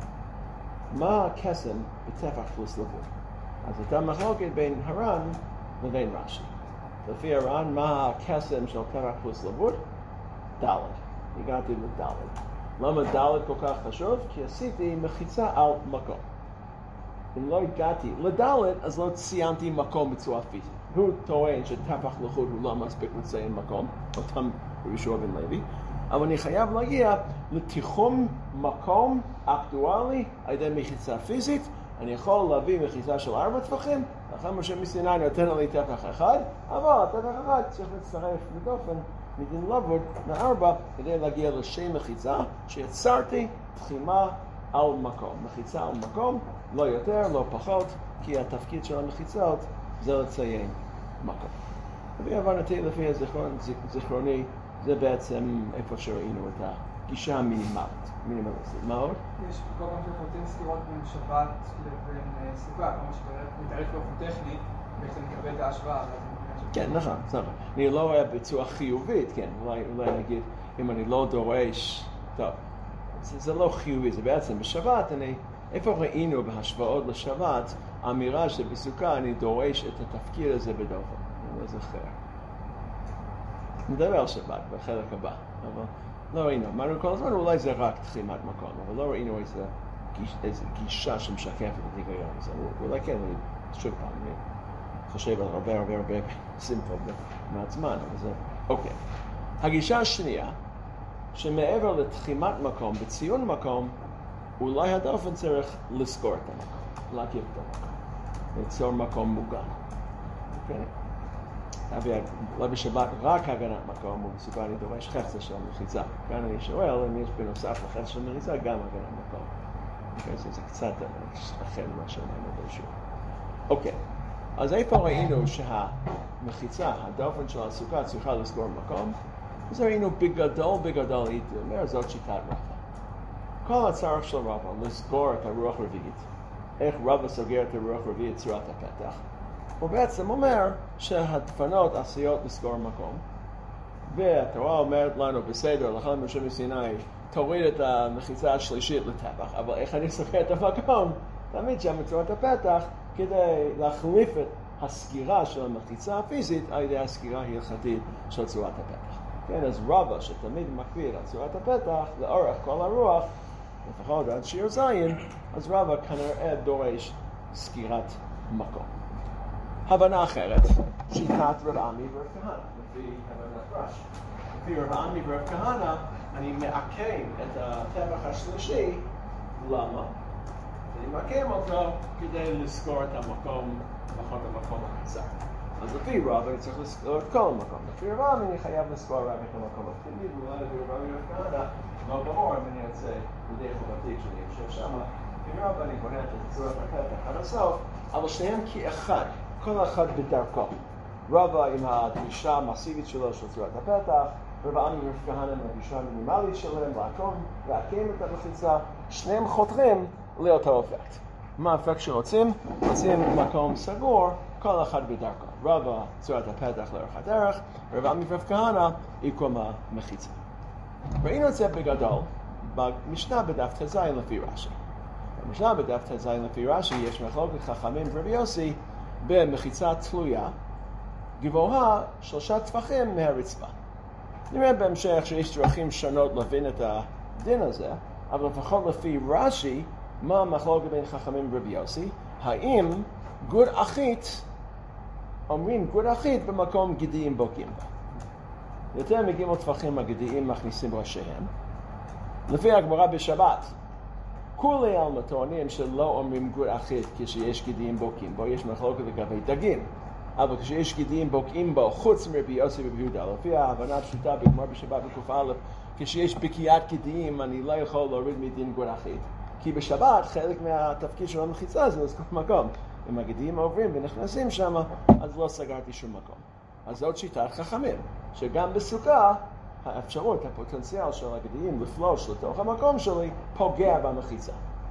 מה הקסם בטפח פלוס לבוד? אז הייתה מחלוקת בין הר"ן לבין רש"י. לפי הר"ן, מה הקסם של טפח פלוס לבוד? ד'. הגעתי לד'. למה ד' כל כך חשוב? כי עשיתי מחיצה על מקום. אם לא הגעתי לד' אז לא ציינתי מקום בצורה פיזית. הוא טוען שטפח לחוד הוא לא מספיק לציין מקום, אותם רבי יהושע בן לוי, אבל אני חייב להגיע לתיחום מקום אקטואלי על ידי מחיצה פיזית. אני יכול להביא מחיצה של ארבע טפחים, אחר משה מסיני נותן לי טפח אחד, אבל הטפח אחד צריך להצטרף לדופן מדין לבוד מארבע כדי להגיע לשם מחיצה שיצרתי תחימה על מקום. מחיצה על מקום, לא יותר, לא פחות, כי התפקיד של המחיצות זה לציין מקום. לפי הבנתי, לפי הזיכרון, זיכרוני, זה בעצם איפה שראינו את הגישה המינימלית, מינימליסטית. מה עוד? יש כל פעם שאנחנו רוצים סתירות בין שבת לבין סוכה, כמו שמתארך באופן טכני, בעצם נקבל את ההשוואה. כן, נכון, נכון. אני לא רואה בצורה חיובית, כן, אולי, אולי נגיד, אם אני לא דורש, טוב, זה, זה לא חיובי, זה בעצם בשבת, אני, איפה ראינו בהשוואות לשבת, אמירה שבסוכה אני דורש את התפקיד הזה בדופן. אני לא זוכר. נדבר על שבת בחלק הבא, אבל לא ראינו. אמרנו כל הזמן, אולי זה רק תחימת מקום, אבל לא ראינו איזה, גיש, איזה גישה שמשקפת את היגיון הזה. אולי כן, אני שוב פעם, אני חושב על הרבה הרבה הרבה סימפול מהזמן, אבל זה אוקיי. הגישה השנייה, שמעבר לתחימת מקום, בציון מקום, אולי הדופן צריך לסגור את המקום, להקיף את המקום, ליצור מקום מוגן. אוקיי? אולי בשבת רק הגנת מקום, ובסוכה אני דורש חפצה של מחיצה. כאן אני שואל אם יש בנוסף לחפצה של מחיצה גם הגנת מקום. אוקיי, זה קצת אחר ממה שאומרים בשיעור. אוקיי, אז איפה ראינו שהמחיצה, הדופן של הסוכה צריכה לסגור מקום? אז ראינו בגדול בגדול, הייתי אומר, זאת שיטת רבא. כל הצורך של רבא לסגור את הרוח רביעית, איך רבא סוגר את הרוח רביעית צורת הפתח, הוא בעצם אומר שהדפנות עשויות לסגור מקום, והתורה אומרת לנו בסדר, לכן משה מסיני, תוריד את המחיצה השלישית לטפח, אבל איך אני סוגר את המקום? תמיד שם בצורת הפתח, כדי להחליף את הסגירה של המחיצה הפיזית על ידי הסגירה ההלכתית של צורת הפתח. כן, אז רבא שתמיד מקפיד על צורת הפתח, לאורך כל הרוח, לפחות עד שיר זין, אז רבא כנראה דורש סגירת מקום. הבנה אחרת, שיטת רב עמי ורב כהנא, לפי הבנת רש"י. לפי רב עמי ורב כהנא, אני מעקם את הטפח השלישי, למה? אני מעקם אותו כדי לסגור את המקום, לפחות המקום הקצר. אז לפי רב אני צריך לסגור את כל המקום. לפי רב אני חייב לסגור רק את המקום הפנימי, ואולי לפי רב עמי ורב כהנא, לא ברור אם אני יוצא לידי חובתי כשאני יושב שמה. לפי רב אני בונה את צורת הפתח עד הסוף, אבל שניהם כאחד. כל אחד בדרכו. רבא עם הדרישה המסיבית שלו של צורת הפתח, רב עמי ורב כהנא עם הדרישה המינימלית שלהם, לעקום, להקים את המחיצה, שניהם חותרים לאותו אפקט. מה האפקט שרוצים? רוצים מקום סגור, כל אחד בדרכו. רבא צורת הפתח לאורך הדרך, רב עמי ורב כהנא עיקום המחיצה. ראינו את זה בגדול, במשנה בדף ט"ז לפי רש"י. במשנה בדף ט"ז לפי רש"י יש מחלוקת חכמים ורבי יוסי, במחיצה תלויה, גבוהה שלושה טפחים מהרצפה. נראה בהמשך שיש דרכים שונות להבין את הדין הזה, אבל לפחות לפי רש"י, מה המחלוקת בין חכמים ורבי יוסי? האם גוד אחית, אומרים גוד אחית במקום גדיים בוקעים בה. יותר מגיעים טפחים הגדיים מכניסים ראשיהם. לפי הגמרא בשבת, כולי על טוענים שלא אומרים גוד אחית כשיש גדיים בוקעים בו, יש מחלוקת לגבי דגים. אבל כשיש גדיים בוקעים בו, חוץ מרבי יוסי ורבי יהודה, לפי ההבנה הפשוטה בגמרא בשבת בקוף א', כשיש בקיעת גדיים אני לא יכול להוריד מדין גוד אחית. כי בשבת חלק מהתפקיד של המחיצה זה לסגור מקום. אם הגדיים עוברים ונכנסים שם, אז לא סגרתי שום מקום. אז זאת שיטת חכמים, שגם בסוכה, האפשרות, הפוטנציאל של הגדיים לפלוש לתוך המקום שלי, פוגע במחיצה.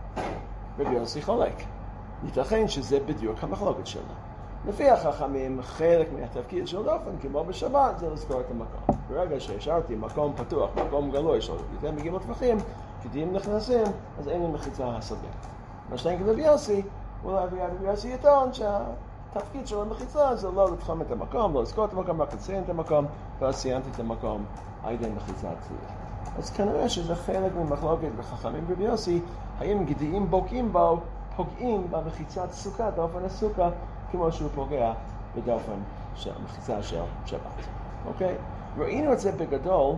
רבי יוסי חולק. ייתכן שזה בדיוק המחלוקת שלו. לפי החכמים, חלק מהתפקיד של דופן, כמו בשבת, זה לסגור את המקום. ברגע שהשארתי מקום פתוח, מקום גלוי, של יותר מגיעים לטפחים, גדיים נכנסים, אז אין לי מחיצה הסוגרת. מה שאין כרבי יוסי, אולי רבי יוסי יטען שהתפקיד של המחיצה זה לא לתחום את המקום, לא לסגור את המקום, רק לציין את המקום, ואז ציינתי את המקום על ידי מחיצה תלויה. אז כנראה שזה חלק ממחלוקת בחכמים רבי יוסי, האם גדיים בוקעים בו, פוגעים במחיצת סוכה, דופן הסוכה, כמו שהוא פוגע בדופן של המחיצה של שבת. אוקיי? ראינו את זה בגדול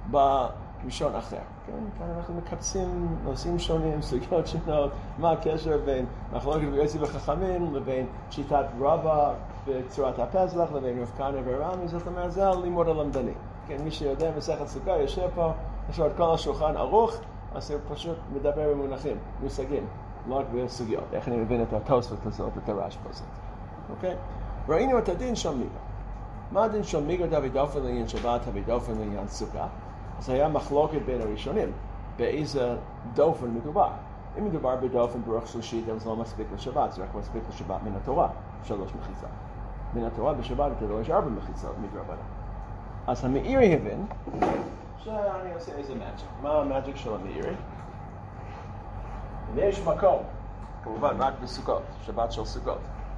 בראשון אחר. כן? כאן אנחנו מקבצים נושאים שונים, סוגיות שונות, מה הקשר בין מחלוקת רבי יוסי וחכמים לבין שיטת רבא בצורת הפסח, לבין רב כהנא ורב עמי, זאת אומרת, זה הלימוד הלמדני. כן, מי שיודע מסכת סוכה יושב פה, יש לו את כל השולחן ערוך, אז הוא פשוט מדבר במונחים, מושגים, לא רק בסוגיות. איך אני מבין את התוספות הזאת, את הרשב"א הזאת. אוקיי? ראינו את הדין של מיגו. מה הדין של מיגו דוד דופן לעניין שבת, דוד דופן לעניין סוכה? אז היה מחלוקת בין הראשונים, באיזה דופן מדובר. אם מדובר בדופן ברוח שלישית, אז לא מספיק לשבת, זה רק מספיק לשבת מן התורה, שלוש מחיצות. מן התורה בשבת אתה לא יש ארבע מחיצות מדרבנן. אז המאירי הבין שאני עושה איזה מג'יק. מה המג'יק של המאירי? אם יש מקום כמובן רק בסוכות, שבת של סוכות.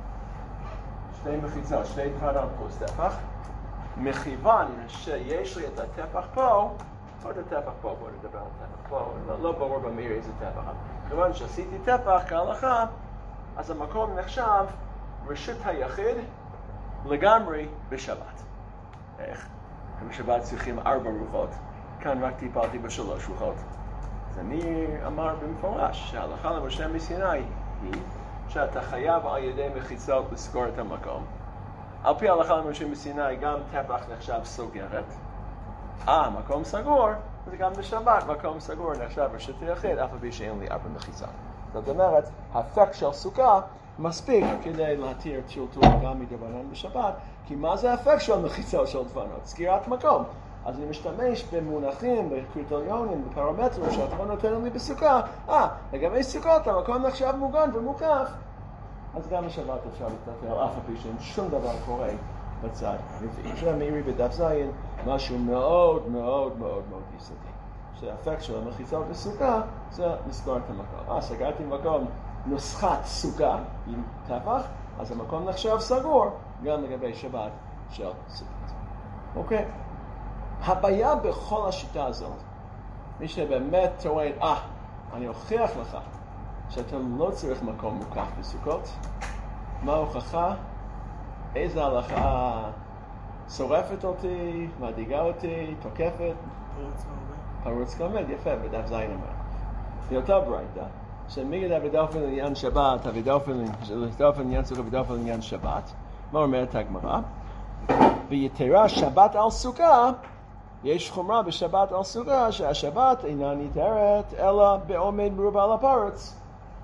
שתי מחיצות, שתי טפחים פלוס טפח. מכיוון שיש לי את הטפח פה, או את הטפח פה, בואו נדבר על הטפח פה, לא, לא ברור במאיר איזה טפח. מכיוון שעשיתי טפח כהלכה, אז המקום נחשב רשות היחיד לגמרי בשבת. איך? בשבת צריכים ארבע רוחות, כאן רק טיפלתי בשלוש רוחות. אז אני אמר במפורש שההלכה למשה מסיני היא שאתה חייב על ידי מחיצות לסגור את המקום. על פי ההלכה למשה מסיני גם טפח נחשב סוגרת. אה, מקום סגור, זה גם בשבת מקום סגור נחשב רשות היחיד, אף על פי שאין לי ארבע מחיצות. זאת אומרת, האפקט של סוכה מספיק כדי להתיר טלטול גם מדרבנן בשבת, כי מה זה האפקט של מחיצות של דבנות? סגירת מקום. אז אני משתמש במונחים, בקריטריונים, בפרמטרים שהדבר נותן לי בסוכה. אה, לגבי סוכות המקום נחשב מוגן ומוקף. אז גם בשבת אפשר להתנתר, אף על פי שאין שום דבר קורה בצד הרביעי. זה מאירי בדף זין, משהו מאוד מאוד מאוד מאוד יסודי. שהאפקט של המחיצות בסוכה זה לסגור את המקום. אה, סגרתי מקום נוסחת סוכה עם טפח, אז המקום נחשב סגור גם לגבי שבת של סוכות. אוקיי? הבעיה בכל השיטה הזאת, מי שבאמת טוען, אה, אני אוכיח לך שאתה לא צריך מקום מוקף בסוכות, מה ההוכחה? איזה הלכה שורפת אותי, מדאיגה אותי, תוקפת? פרוץ כלמד, יפה, בדף זין אומר. זה אותה ברייתא, שמגיד אבידופן לעניין שבת, אבידופן לעניין סוכה, אבידופן לעניין שבת, מה אומרת הגמרא? ויתרה שבת על סוכה, יש חומרה בשבת על סוכה, שהשבת אינה ניתרת, אלא בעומד מרובה על הפרץ.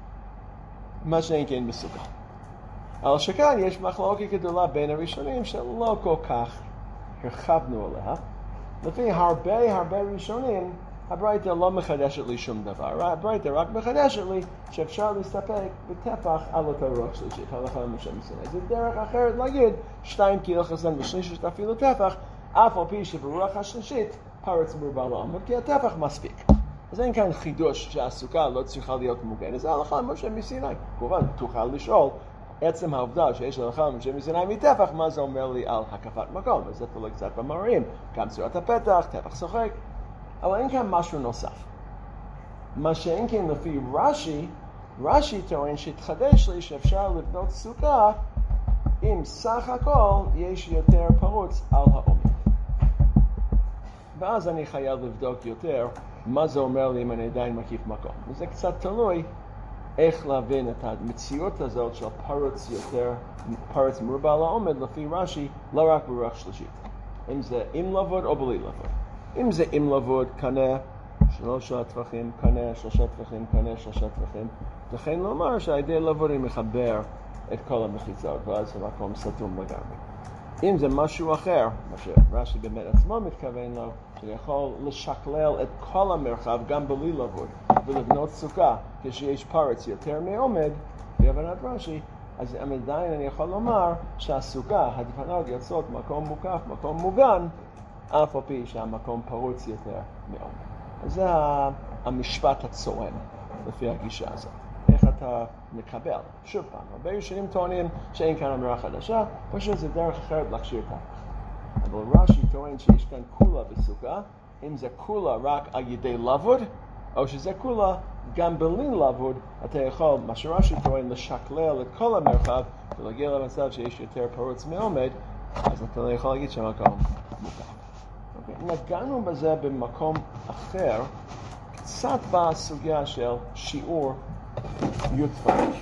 מה שאין כן בסוכה. על שכאן יש מחלוקת גדולה בין הראשונים שלא כל כך הרחבנו עליה. לפי הרבה הרבה ראשונים, הברייתא לא מחדשת לי שום דבר. הברייתא רק מחדשת לי שאפשר להסתפק בטפח על אותו רוח שלישית. הלכה למשה מסיני. זה דרך אחרת להגיד שתיים קילו חסן ושלישית אפילו טפח, אף על פי שברוח השלישית פרץ מרובה לעומד, כי הטפח מספיק. אז אין כאן חידוש שהסוכה לא צריכה להיות מוגנת. זה הלכה למשה מסיני. כמובן, תוכל לשאול עצם העובדה שיש הלכה למשה מסיני מטפח, מה זה אומר לי על הקפת מקום? אז זה תלוי קצת במראים. כאן צורת הפתח, טפח שוחק. אבל אין כאן משהו נוסף. מה שאין כאן לפי רש"י, רש"י טוען שהתחדש לי שאפשר לבנות סוכה אם סך הכל יש יותר פרוץ על העומד. ואז אני חייב לבדוק יותר מה זה אומר לי אם אני עדיין מקיף מקום. וזה קצת תלוי איך להבין את המציאות הזאת של פרוץ יותר, פרוץ מרובה על העומד לפי רש"י, לא רק ברוח שלישית. אם זה עם לבוד או בלי לבוד. אם זה עם לבוד, קנה שלושה טפחים, קנה שלושה טפחים, קנה שלושה טפחים. לכן לומר שהידי לבוד היא מחבר את כל המחיצות, ואז המקום סתום לגמרי. אם זה משהו אחר, מה שרש"י באמת עצמו מתכוון לו, שיכול לשקלל את כל המרחב גם בלי לבוד, ולבנות סוכה כשיש פרץ יותר מעומד, בהבנת רש"י, אז עדיין אני יכול לומר שהסוכה, הדפנות יוצאות מקום מוקף, מקום מוגן, אף על פי שהמקום פרוץ יותר מעומד. אז זה המשפט הצורם לפי הגישה הזאת. איך אתה מקבל? שוב פעם, הרבה ראשונים טוענים שאין כאן אמירה חדשה, פשוט זה דרך אחרת להכשיר טפח. אבל רש"י טוען שיש כאן כולה בסוכה, אם זה כולה רק על ידי לבוד, או שזה כולה גם בלי לבוד, אתה יכול, מה שרש"י טוען, לשקלל את כל המרחב, ולהגיע למצב שיש יותר פרוץ מעומד, אז אתה לא יכול להגיד שהמקום מוקף. Okay. נגענו בזה במקום אחר, קצת בסוגיה של שיעור י"טפחים.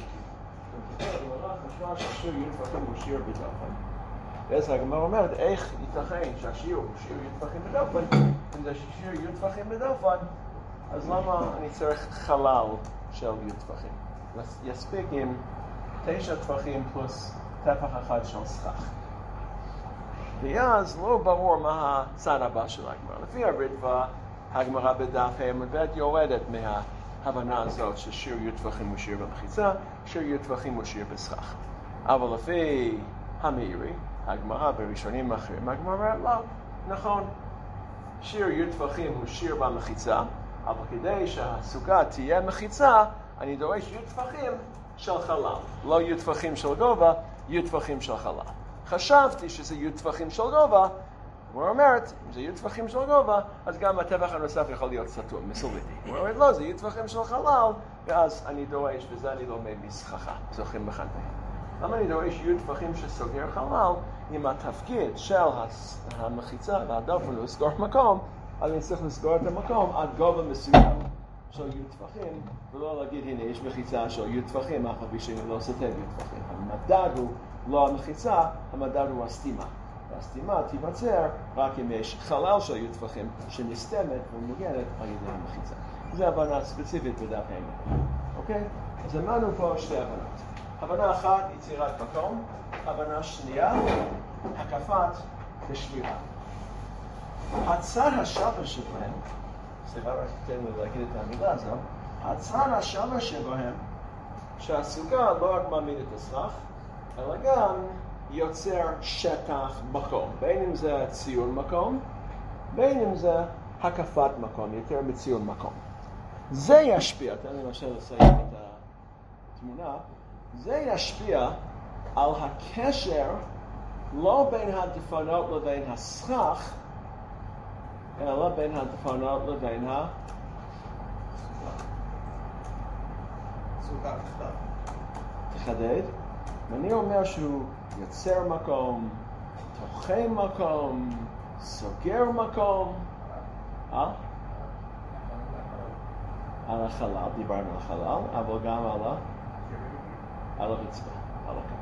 שיעור י"טפחים הוא שיעור בדופן. אז הגמרא אומרת, איך ייתכן שהשיעור הוא שיעור י"טפחים בדופן? אם זה שיעור י"טפחים בדופן, אז למה אני צריך חלל של י"טפחים? יספיק עם תשע טפחים פלוס טפח אחד של סכך. ואז לא ברור מה הצד הבא של הגמרא. לפי הרדב"א, הגמרא בדף ה' יורדת מההבנה הזאת ששיעור י"טפחים הוא שיעור במחיצה, שיעור י"טפחים הוא שיעור בסכך. אבל לפי המאירי, הגמרא בראשונים אחרים, הגמרא לא, נכון, שיעור י"טפחים הוא שיעור במחיצה, אבל כדי שהסוכה תהיה מחיצה, אני דורש י"טפחים של חלל. לא יהיו טפחים של גובה, יהיו טפחים של חלל. חשבתי שזה יהיו טפחים של גובה, הוא אומרת, אם זה יהיו טפחים של גובה, אז גם הטפח הנוסף יכול להיות סתום, מסולידי. הוא אומרת, לא, זה יהיו טפחים של חלל, ואז אני דורש, וזה אני לומד מסככה, זוכרים בחנתיים. למה אני דורש יהיו טפחים שסוגר חלל, אם התפקיד של המחיצה והדופן הוא לסגור מקום, אז אני צריך לסגור את המקום עד גובה מסוים של יהיו טפחים, ולא להגיד, הנה, יש מחיצה של יהיו טפחים, אף על פי שאני לא סותם יהיו טפחים. המדד הוא לא המחיצה, המדד הוא הסתימה. והסתימה תיווצר רק אם יש חלל של יהיו טפחים שנסתמת ומוגנת על ידי המחיצה. זו הבנה ספציפית בדף ה'. אוקיי? אז אמרנו פה שתי הבנות. הבנה אחת, יצירת מקום. הבנה שנייה, הקפת ושבירה. הצד השווה שבהם, סליחה רק תן לי להגיד את המילה הזו, הצד השווה שבהם, שהסוכה לא רק מעמיד את הסכך, אלא גם יוצר שטח מקום, בין אם זה ציון מקום, בין אם זה הקפת מקום, יותר מציון מקום. זה ישפיע, תן לי למשל לסיים את התמונה, זה ישפיע על הקשר לא בין הדפנות לבין הסכך, אלא בין הדפנות לבין ה... סוכה, תחתיו. תחדד. ואני אומר שהוא יוצר מקום, תוחם מקום, סוגר מקום. אה? על החלל, דיברנו על החלל, אבל גם על ה... על הרצפה, על הקרקע.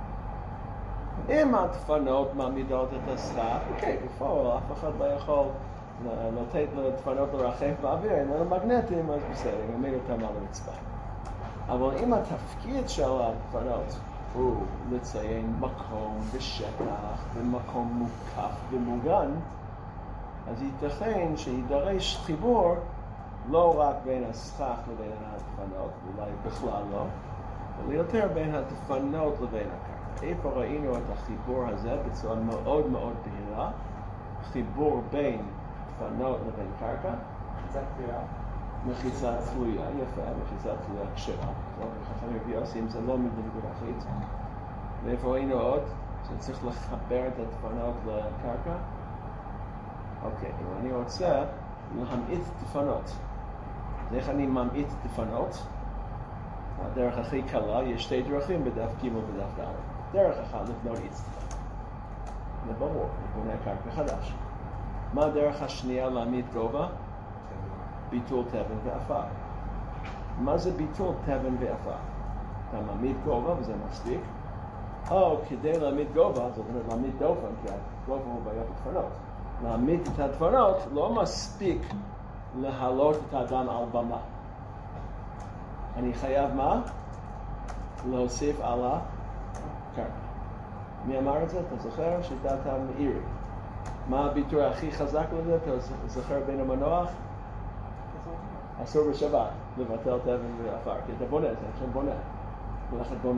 אם הדפנות מעמידות את הסכך, אוקיי, בפועל אף אחד לא יכול לתת לדפנות לרחף באוויר, אם אין מגנטים, אז בסדר, נעמיד אותם על הרצפה. אבל אם התפקיד של הדפנות הוא לציין מקום ושטח ומקום מוקף ומוגן, אז ייתכן שידרש חיבור לא רק בין הסכך לבין הדפנות, אולי בכלל לא, אבל יותר בין הדפנות לבין הקרקע. איפה ראינו את החיבור הזה בצורה מאוד מאוד בהירה? חיבור בין דפנות לבין קרקע. קצת תפילה. מחיצה תלויה, יפה, מחיצה תלויה כשרה. חכמים ויוסים זה לא בניגוד אחרית. ואיפה ראינו עוד? שצריך לחבר את הדפנות לקרקע. אוקיי, אם אני רוצה להמעיט דפנות. אז איך אני ממעיט דפנות? הדרך הכי קלה, יש שתי דרכים בדף ג' ובדף ד'. דרך אחת לבנות עץ דפן. זה ברור, לבונה קרקע חדש. מה הדרך השנייה להעמיד גובה? ביטול תבן ואפר. מה זה ביטול תבן ואפר? אתה מעמיד גובה וזה מספיק. או כדי להעמיד גובה, זאת אומרת להעמיד דופן, כי הגובה הוא בעיה בדפנות. להעמיד את הדפנות לא מספיק להעלות את האדם על במה. אני חייב מה? להוסיף על הקרקע. מי אמר את זה? אתה זוכר? שיטת המאירי. מה הביטוי הכי חזק לזה? אתה זוכר בין המנוח? אסור בשבת לבטל תבן ואפר, כי אתה בונה את זה, עכשיו בונה. מלאכת בונה.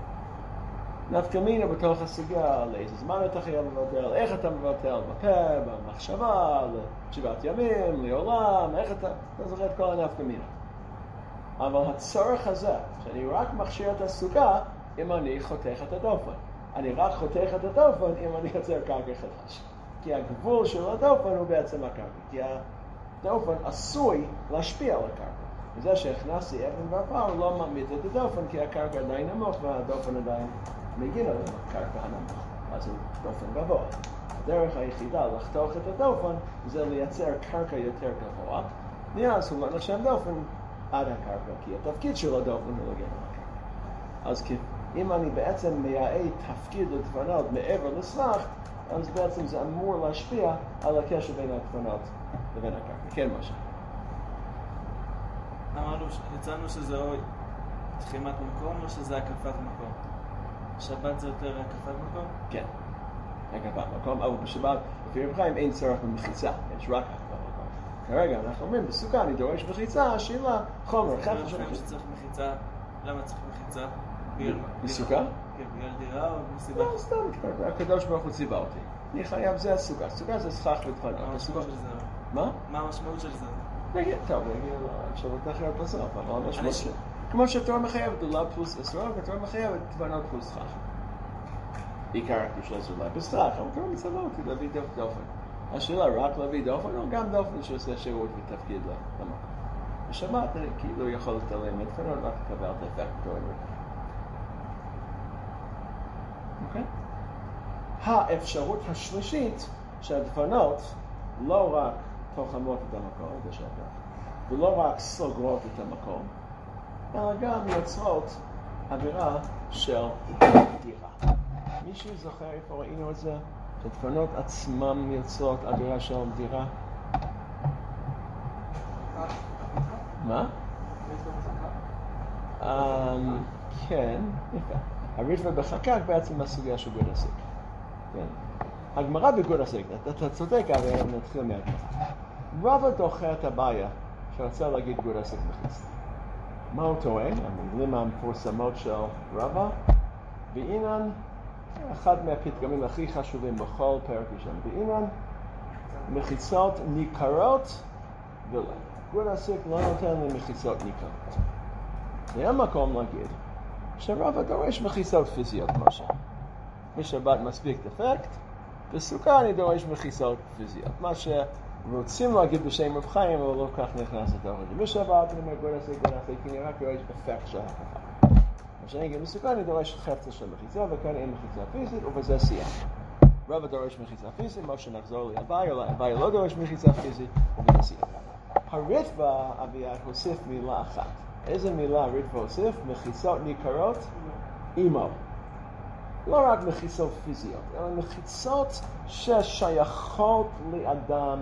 נפקא מינה בתוך הסוגיה, לאיזה זמן אתה חייב לבטל, איך אתה מבטל, בפה, במחשבה, לשבעת ימים, לעולם, איך אתה, אתה זוכר את כל הנפקא מינה. אבל הצורך הזה, שאני רק מכשיר את הסוכה, אם אני חותך את הדופן. אני רק חותך את הדופן אם אני יוצר קרקע חדש. כי הגבול של הדופן הוא בעצם הקרקע. כי הדופן עשוי להשפיע על הקרקע. וזה שהכנסתי אבן ואפר לא מעמיד את הדופן, כי הקרקע עדיין נמוך והדופן עדיין מגיע לקרקע הנמוך. אז הוא דופן גבוה. הדרך היחידה לחתוך את הדופן זה לייצר קרקע יותר גבוה, ואז הוא לא נחשב דופן עד הקרקע, כי התפקיד של הדופן הוא להגיע לקרקע. אז אם אני בעצם מייעד תפקיד לדפנות מעבר לסבך, אז בעצם זה אמור להשפיע על הקשר בין הדפנות לבין הקרקע. כן, משה. אמרנו, הצענו שזה או תחימת מקום או שזה הקפת מקום? שבת זה יותר הקפת מקום? כן, הקפת מקום, אבל בשבת, לפי רב חיים, אין צורך במחיצה, יש רק הקפת מקום. כרגע אנחנו אומרים, בסוכה אני דורש מחיצה, השאלה, חומר, חפש של מחיצה. שצריך מחיצה, למה צריך מחיצה? בסוכה? כן, בגלל דירה או מסיבה? לא, סתם, הקדוש ברוך הוא ציווה אותי. אני חייב, זה הסוכה, סוכה זה סכך ודפנות. מה המשמעות של זה? מה? מה המשמעות של זה? נגיד, טוב, נגיד, אפשר לתחר בסוף, אבל המשמעות של... כמו שהתורה מחייבת דולה פלוס עשרה, והתורה מחייבת תבנות פלוס סכך. עיקר הקדושה של אולי בסכך, אבל התורה מצווה אותי להביא דופן. השאלה רק להביא דופן, או גם דופן שעושה שירות ותפקיד למקום. בשבת אני כאילו יכול לתלם את תבנות, רק לקבל את האפקט תורה. אוקיי? האפשרות השלישית שהדפנות לא רק תוחמות את המקום בשבת, ולא רק סוגרות את המקום, אלא גם יוצרות אווירה של דירה. מישהו זוכר איפה ראינו את זה? שדפנות עצמם יוצרות אווירה של דירה? מה? כן, יפה. הריטב"א בחקק בעצם הסוגיה של גוד עסיק. כן. הגמרא בגוד עסיק, אתה צודק, אבל נתחיל מהגמרא. רבא דוחה את הבעיה שרצה להגיד גוד עסיק מכניס. מה הוא טוען? המילים המפורסמות של רבא, בעינן, אחד מהפתגמים הכי חשובים בכל פרק ראשון, בעינן מחיצות ניכרות ולא. גוד עסיק לא נותן למחיצות ניכרות. זה המקום להגיד שרבא דורש מחיצות פיזיות משהו. בשבת מספיק אפקט, בסוכה אני דורש מחיצות פיזיות. מה שרוצים להגיד בשם רב חיים, אבל לא כך נכנס לתוך זה. בשבת אני אומר גוד עסיק, גוד עסיק, כי אני רק דורש אפקט של ההפכה. מה שאני אגיד בסוכה אני דורש חפצה של מחיצה, וכאן אין מחיצה פיזית, ובזה סייח. רבא דורש מחיצה פיזית, מה שנחזור לאביי, או לאביי לא דורש מחיצה פיזית, ובזה סייח. הריטב"א אביי הוסיף מילה אחת. איזה מילה הריטב"א הוסיף? מחיצות ניכרות אימו. לא רק מחיצות פיזיות, אלא מחיצות ששייכות לאדם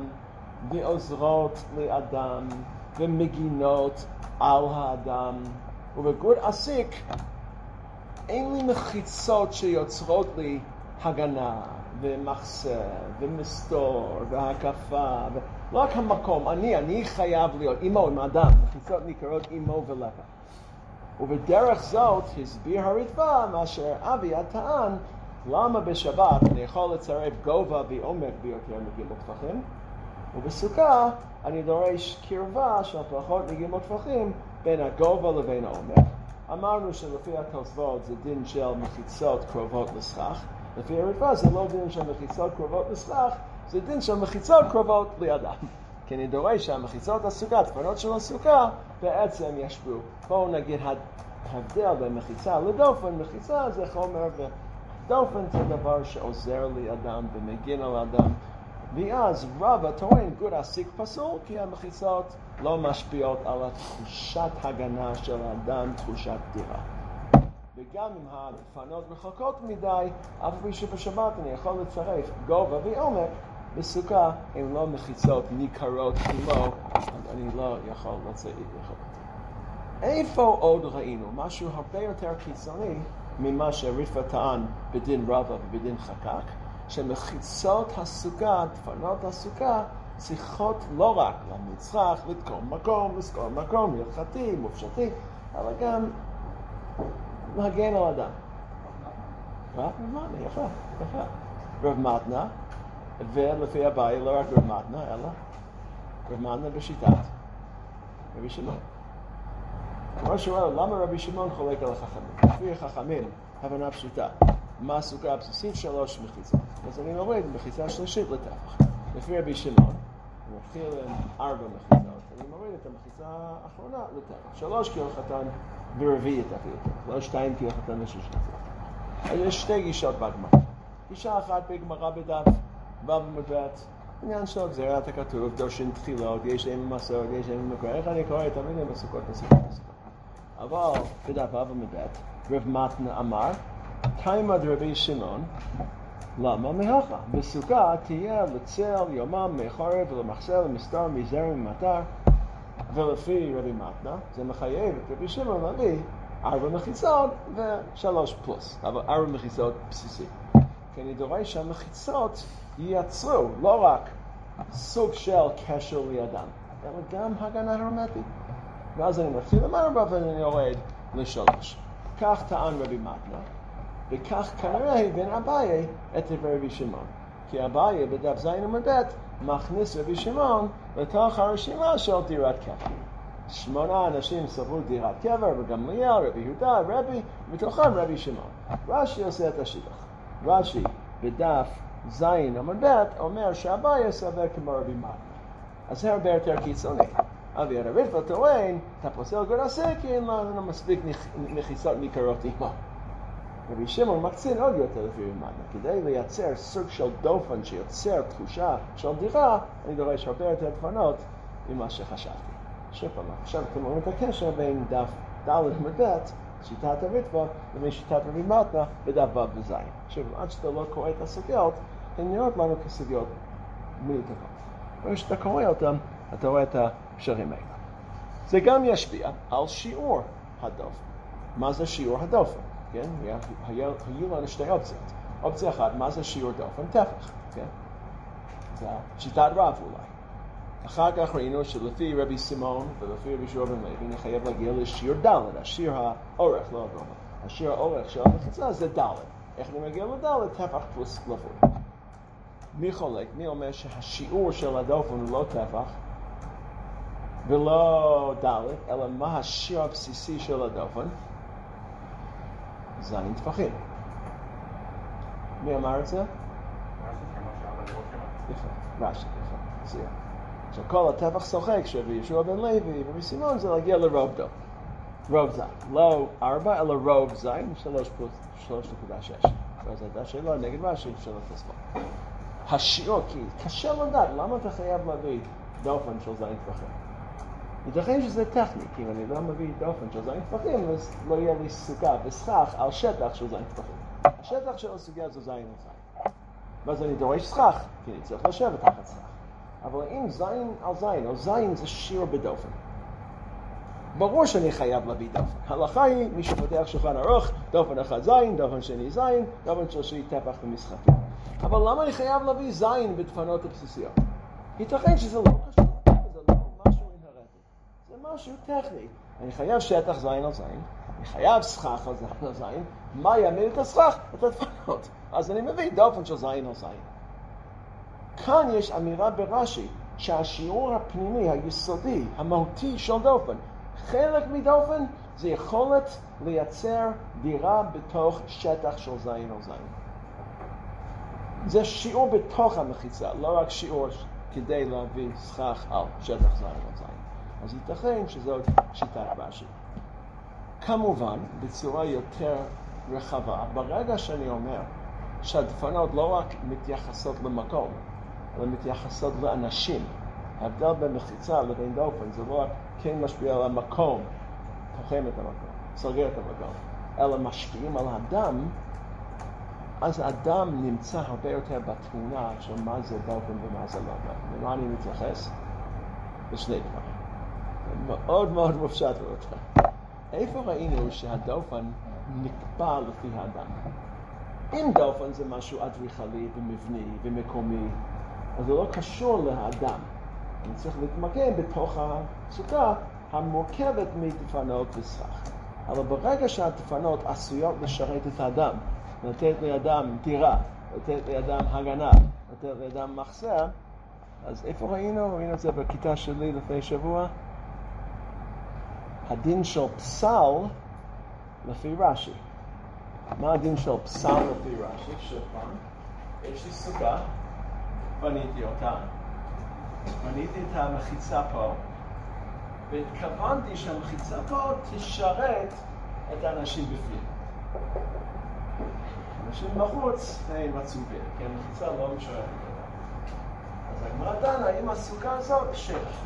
ועוזרות לאדם ומגינות על האדם. ובגוד עסיק אין לי מחיצות שיוצרות לי הגנה ומחסה ומסתור והקפה ו... לא רק המקום, אני, אני חייב להיות אימו עם האדם, מחיצות ניכרות אימו ולקה. ובדרך זאת הסביר הריטב"א מה שאביי טען, למה בשבת אני יכול לצרף גובה ועומק ביותר מגימות טפחים, ובסוכה אני דורש קרבה של פחות מגימות טפחים בין הגובה לבין העומק. אמרנו שלפי התוספות זה דין של מחיצות קרובות לסכך, לפי הריטב"א זה לא דין של מחיצות קרובות לסכך, זה דין של מחיצות קרובות לידם. כי אני דורש שהמחיצות הסוכה, תפנות של הסוכה, בעצם ישבו. בואו נגיד ההבדל בין מחיצה לדופן. מחיצה זה חומר, ודופן זה דבר שעוזר לאדם ומגן על האדם. ואז רבא טוען גוד עסיק פסול, כי המחיצות לא משפיעות על תחושת הגנה של האדם, תחושת דירה. וגם אם הדפנות רחוקות מדי, אף פי שבשבת אני יכול לצרף גובה ועומק, בסוכה הם לא מחיצות ניכרות כמו, אני לא יכול לצאת יכול. איפה עוד ראינו? משהו הרבה יותר קיצוני ממה שהריטב"א טען בדין רבא ובדין חקק, שמחיצות הסוכה, דפנות הסוכה, צריכות לא רק למצרך, לתקום מקום, לזכור מקום, הלכתי, מופשטי, אבל גם להגן על אדם. רב מתנה, יפה, יפה. רב מתנה, ולפי הבעיה לא רק רב מתנה, אלא רב מתנה בשיטת רבי שמעון. כמו שואל, למה רבי שמעון חולק על החכמים? לפי החכמים, הבנה פשוטה. מה הסוכה הבסיסית? שלוש מחיצות. אז אני מוריד מחיצה שלישית לטפח. לפי רבי שמעון, אני מתחיל עם ארבע מחיצות, אני מוריד את המחיצה האחרונה לטפח. שלוש כי הלכתן ורביעית אפילו. לא שתיים כי הלכתן ושש כזה. אז יש שתי גישות בגמרא. גישה אחת בגמרא בדף ו' עמוד ב', עניין של גזירת הכתוב, דורשים תחילות, יש להם מסורת, יש להם מקור. איך אני קורא את המילים בסוכות בסוכות בסוכות? אבל בדף ו' עמוד ב', רב מתנה אמר, תימד רבי שמעון, למה מהכה? בסוכה תהיה לצל יומם מחורף ולמחסה למסתר מזרם ומטר, ולפי רבי מתנה זה מחייב את רבי שמעון להביא ארבע מחיצות ושלוש פלוס, אבל ארבע מחיצות בסיסי. כי אני דורש שהמחיצות ייצרו לא רק סוג של קשר לידם, אלא גם הגנה הרמטית. ואז אני מתחיל עם ארבע ואני יורד לשלוש. כך טען רבי מתנה, וכך כנראה הבין אביי את רבי שמעון. כי אביי בדף ז' עמוד ב' מכניס רבי שמעון לתוך הרשימה של דירת קפל. שמונה אנשים סברו דירת קבר, וגמליאל, רבי יהודה, רבי, ובתוכם רבי שמעון. רש"י עושה את השידוך. רש"י בדף זין עמוד ב' אומר שאביי סבר כמו רבי מתנה. אז זה הרבה יותר קיצוני. אבי הרב טוען, אתה פוסל גורסה כי אין לנו מספיק מחיצות ניכרות עמו. רבי שמעון מקצין עוד יותר לפי רבי מתנה. כדי לייצר סוג של דופן שיוצר תחושה של דירה, אני דורש הרבה יותר דפנות ממה שחשבתי. שוב פעם, עכשיו אתם רואים את הקשר בין דף ד' עמוד ב', שיטת הריטב"א, לבין שיטת רבי מתנה בדף ו' וז'. שוב, עד שאתה לא קורא את הסוגיות, הן נראות לנו כסוגיות מנותקות. ברגע שאתה קורא אותן, אתה רואה את הפשרים האלה. זה גם ישפיע על שיעור הדופן. מה זה שיעור הדופן? כן? היו לנו שתי אופציות. אופציה אחת, מה זה שיעור דופן? טפח. כן? זה שיטת רב אולי. אחר כך ראינו שלפי רבי סימון ולפי רבי יהושע בן לוי נחייב להגיע לשיר ד', השיר האורך, לא הגובה. השיר האורך של המחיצה זה ד'. איך אני מגיע לד'? טפח פלוס לבוד. מי חולק? מי אומר שהשיעור של הדופן הוא לא טפח ולא ד', אלא מה השיר הבסיסי של הדופן? זין טפחים. מי אמר את זה? יפה, רש"י, יפה, זה יפה. עכשיו כל הטפח שוחק שרבי יהושע בן לוי ורבי סימון זה להגיע לרוב דופן. רוב זין. לא ארבע, אלא רוב זין, שלוש פלוס שלוש נקודה שש. אז הייתה שאלה נגד רש"י שלא תסבור. השיעור, כי קשה לדעת, למה אתה חייב להביא דופן של זין טפחים? ייתכן שזה טכני, כי אם אני לא מביא דופן של זין טפחים, אז לא יהיה לי סוכה וסכך על שטח של זין טפחים. השטח של הסוגיה זה זין וזין. ואז אני דורש סכך, כי אני צריך לשבת תחת סכך. אבל אם זין על זין, או זין זה שיעור בדופן. ברור שאני חייב להביא דופן. ההלכה היא, מי שפותח שולחן ערוך, דופן אחד זין, דופן שני זין, דופן שלישי טפח ומשחקים. אבל למה אני חייב להביא זין בדפנות הבסיסיות? ייתכן שזה לא קשור, זה לא משהו אינהרנטי. זה משהו טכני. אני חייב שטח זין על זין, אני חייב סכך על זין על זין, מה יעמיד את הסכך? את הדפנות. אז אני מביא דופן של זין על זין. כאן יש אמירה ברש"י שהשיעור הפנימי, היסודי, המהותי של דופן, חלק מדופן זה יכולת לייצר דירה בתוך שטח של זין או זין. זה שיעור בתוך המחיצה, לא רק שיעור כדי להביא סכך על שטח זין או זין. אז ייתכן שזאת שיטת רש"י. כמובן, בצורה יותר רחבה, ברגע שאני אומר שהדפנות לא רק מתייחסות למקום, אלא מתייחסות לאנשים. ההבדל בין מחיצה לבין דופן זה לא רק כן משפיע על המקום, תוחם את המקום, סוגר את המקום, אלא משפיעים על האדם, אז האדם נמצא הרבה יותר בתמונה של מה זה דופן ומה זה לא דופן. ומה אני מתייחס? בשני דברים. מאוד מאוד מופשט אותך. איפה ראינו שהדופן נקבע לפי האדם? אם דופן זה משהו אדריכלי ומבני ומקומי, אז זה לא קשור לאדם. אני צריך להתמקם בתוך הסוכה המורכבת מדפנות וסכך. אבל ברגע שהדפנות עשויות לשרת את האדם, לתת לאדם דירה, לתת לאדם הגנה, לתת לאדם מחסה, אז איפה ראינו? ראינו את זה בכיתה שלי לפני שבוע. הדין של פסל לפי רש"י. מה הדין של פסל לפי רש"י? שוב פעם, יש לי סוכה, בניתי אותה, בניתי את המחיצה פה, והתכוונתי שהמחיצה פה תשרת את האנשים בפנים. אנשים בחוץ, הם עצובים, כי המחיצה לא משרת את אותה. אז הגמרא דנה, אם הסוכה הזאת שטח.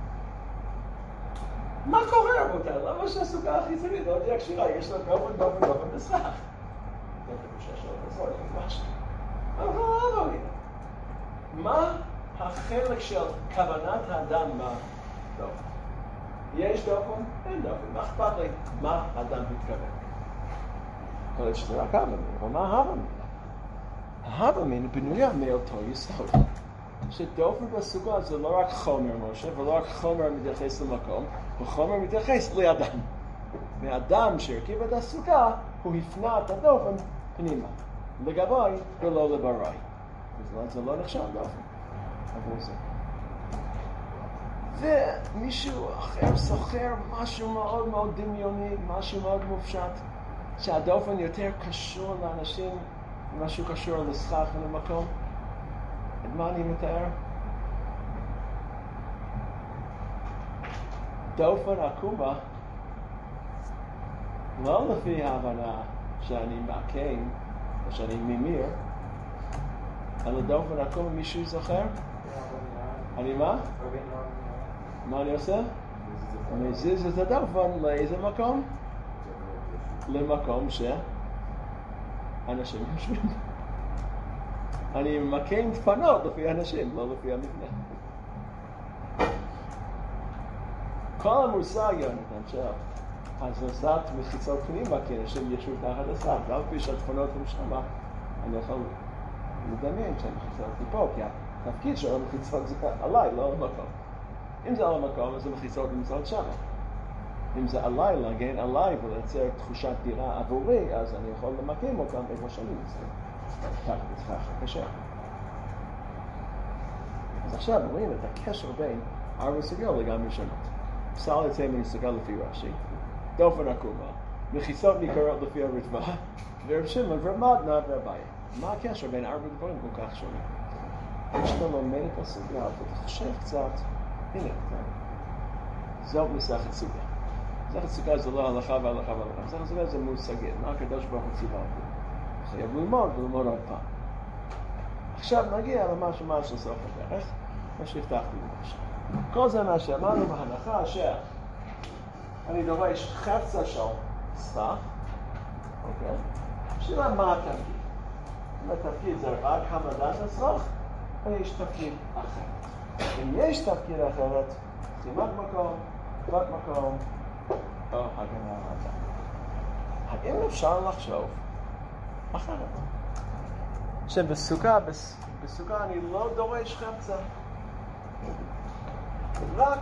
מה קורה רבותיי? למה שהסוכה החיצונית לא תהיה קשירה? יש לה דופן, דופן, דופן בסך. דופן בשש שעות הזאת, זה משהו. אבל לא ראוי. מה החלק של כוונת האדם בדופן? יש דופן? אין דופן. מה אכפת לי? מה האדם מתכוון? יכול להיות שזה רק הווה מין, אבל מה הווה מין? ההווה מין בנויה מאותו יסוד. שדופן בסוכה זה לא רק חומר משה, ולא רק חומר מתייחס למקום, וחומר מתייחס לאדם. מאדם שהרכיב את הסוכה, הוא הפנה את הדופן פנימה. לגבי ולא לברי. אז זה לא נחשב דופן. אבל זה. ומישהו אחר סוחר משהו מאוד מאוד דמיוני, משהו מאוד מופשט, שהדופן יותר קשור לאנשים, משהו קשור לסכך ולמקום. את מה אני מתאר? דופן עקומה, לא לפי ההבנה שאני מעקם או שאני ממיר, אלא דופן עקומה. מישהו זוכר? אני מה? מה אני עושה? מזיז את הדופן לאיזה מקום? למקום שאנשים יושבים. אני מקם דפנות לפי אנשים, לא לפי המבנה. כל המושג, יונתן, עכשיו, הזזת מחיצות פנימה, כי אנשים ישבו תחת הסף, ואף פי שהדפנות הם שמה, אני יכול לדמיין שהמחיצות פה, כי התפקיד של המחיצות זה עליי, לא על המקום. אם זה על המקום, אז המחיצות נמצאות שמה. אם זה עליי, להגן עליי ולייצר תחושת דירה עבורי, אז אני יכול למקם אותם איפה שאני נמצא. תחת הסף קשה. אז עכשיו רואים את הקשר בין ארבע סוגיות לגמרי שונות. פסל יצא מנסגל לפי רש"י, דופן עקומה, מחיצות ניכרות לפי הרתמה, ורב שמעון ורב מתנה ואביי. מה הקשר בין ארבע דברים כל כך שונים? כשאתה לומד את הסוגיה, אתה חושב קצת, הנה, זאת מסכת סוגיה. מסכת סוגיה זה לא הלכה והלכה והלכה, מסכת סוגיה זה מושגים, מה הקדוש ברוך הוא ציווה אותי. חייב ללמוד וללמוד עוד פעם. עכשיו נגיע למשהו מה של סוף הדרך, מה שהבטחתי למשהו. כל זה מה שאמרנו בהנחה שאני דורש חפצה של סך, אוקיי? שאלה מה התפקיד? אם התפקיד זה רק העמדת הסך, או יש תפקיד אחרת? אם יש תפקיד אחרת, שימת מקום, קבלת מקום, או הגנה על האדם. האם אפשר לחשוב אחרת? שבסוכה, בסוכה אני לא דורש חפצה. רק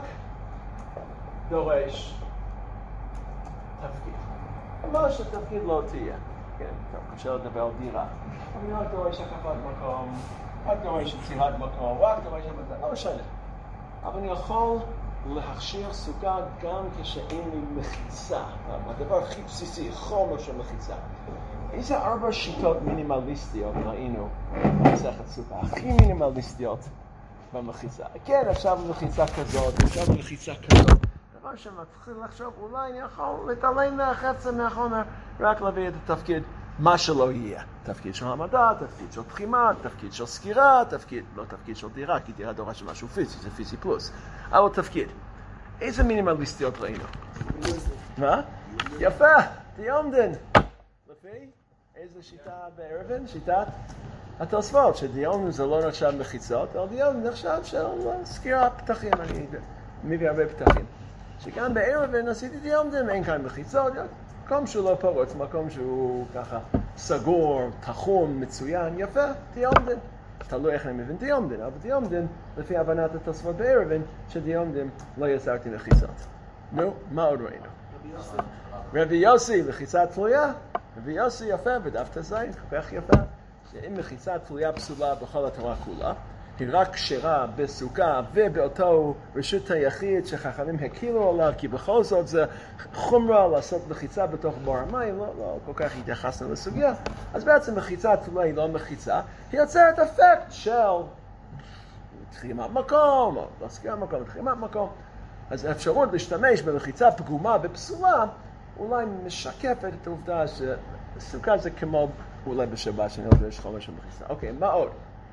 דורש תפקיד. מה שתפקיד לא תהיה. כן, טוב, קשה לדבר על דירה. אני רק דורש הקפת מקום, רק דורש יצירת מקום, רק דורש המדע, לא משנה. אבל אני יכול להכשיר סוכה גם כשאין לי מחיצה. הדבר הכי בסיסי, חומר של מחיצה. איזה ארבע שיטות מינימליסטיות ראינו במסכת סוכה? הכי מינימליסטיות. במחיצה. כן, עכשיו מחיצה כזאת, עכשיו מחיצה כזאת. דבר שמתחיל לחשוב, אולי אני יכול להתעלם מהחפצה מהחומר, רק להביא את התפקיד, מה שלא יהיה. תפקיד של המדע, תפקיד של תחימה, תפקיד של סקירה, תפקיד, לא תפקיד של דירה, כי דירה דורש משהו פיזי, זה פיזי פלוס. אבל תפקיד. איזה מינימליסטיות ראינו? מה? יפה, דיומדן. לפי? איזה שיטה בערבן? שיטת? התוספות, שדיון זה לא נחשב מחיצות, אבל דיון נחשב של סקירת פתחים, אני מביא הרבה פתחים. שגם בערב עשיתי דיון, אין כאן מחיצות, מקום שהוא לא פרוץ, מקום שהוא ככה סגור, תחום, מצוין, יפה, דיון. תלוי איך אני מבין דיון, אבל דיון, לפי הבנת התוספות בערב, שדיון לא יצרתי מחיצות. נו, מה עוד ראינו? רבי יוסי, מחיצה תלויה, רבי יוסי יפה, בדף תזין, כך יפה. שאם מחיצה תלויה פסולה בכל התורה כולה, היא רק כשרה בסוכה ובאותו רשות היחיד שחכמים הקילו עליו, כי בכל זאת זה חומרה לעשות מחיצה בתוך בור המים, לא, לא כל כך התייחסנו לסוגיה. אז בעצם מחיצה תלויה היא לא מחיצה, היא יוצרת אפקט של תחימת מקום, או לא סגירת מקום, תחימת מקום. אז האפשרות להשתמש במחיצה פגומה בפסולה, אולי משקפת את העובדה שסוכה זה כמו אולי בשבת שאני יודע יש חומר של מחיצה. אוקיי, מה עוד?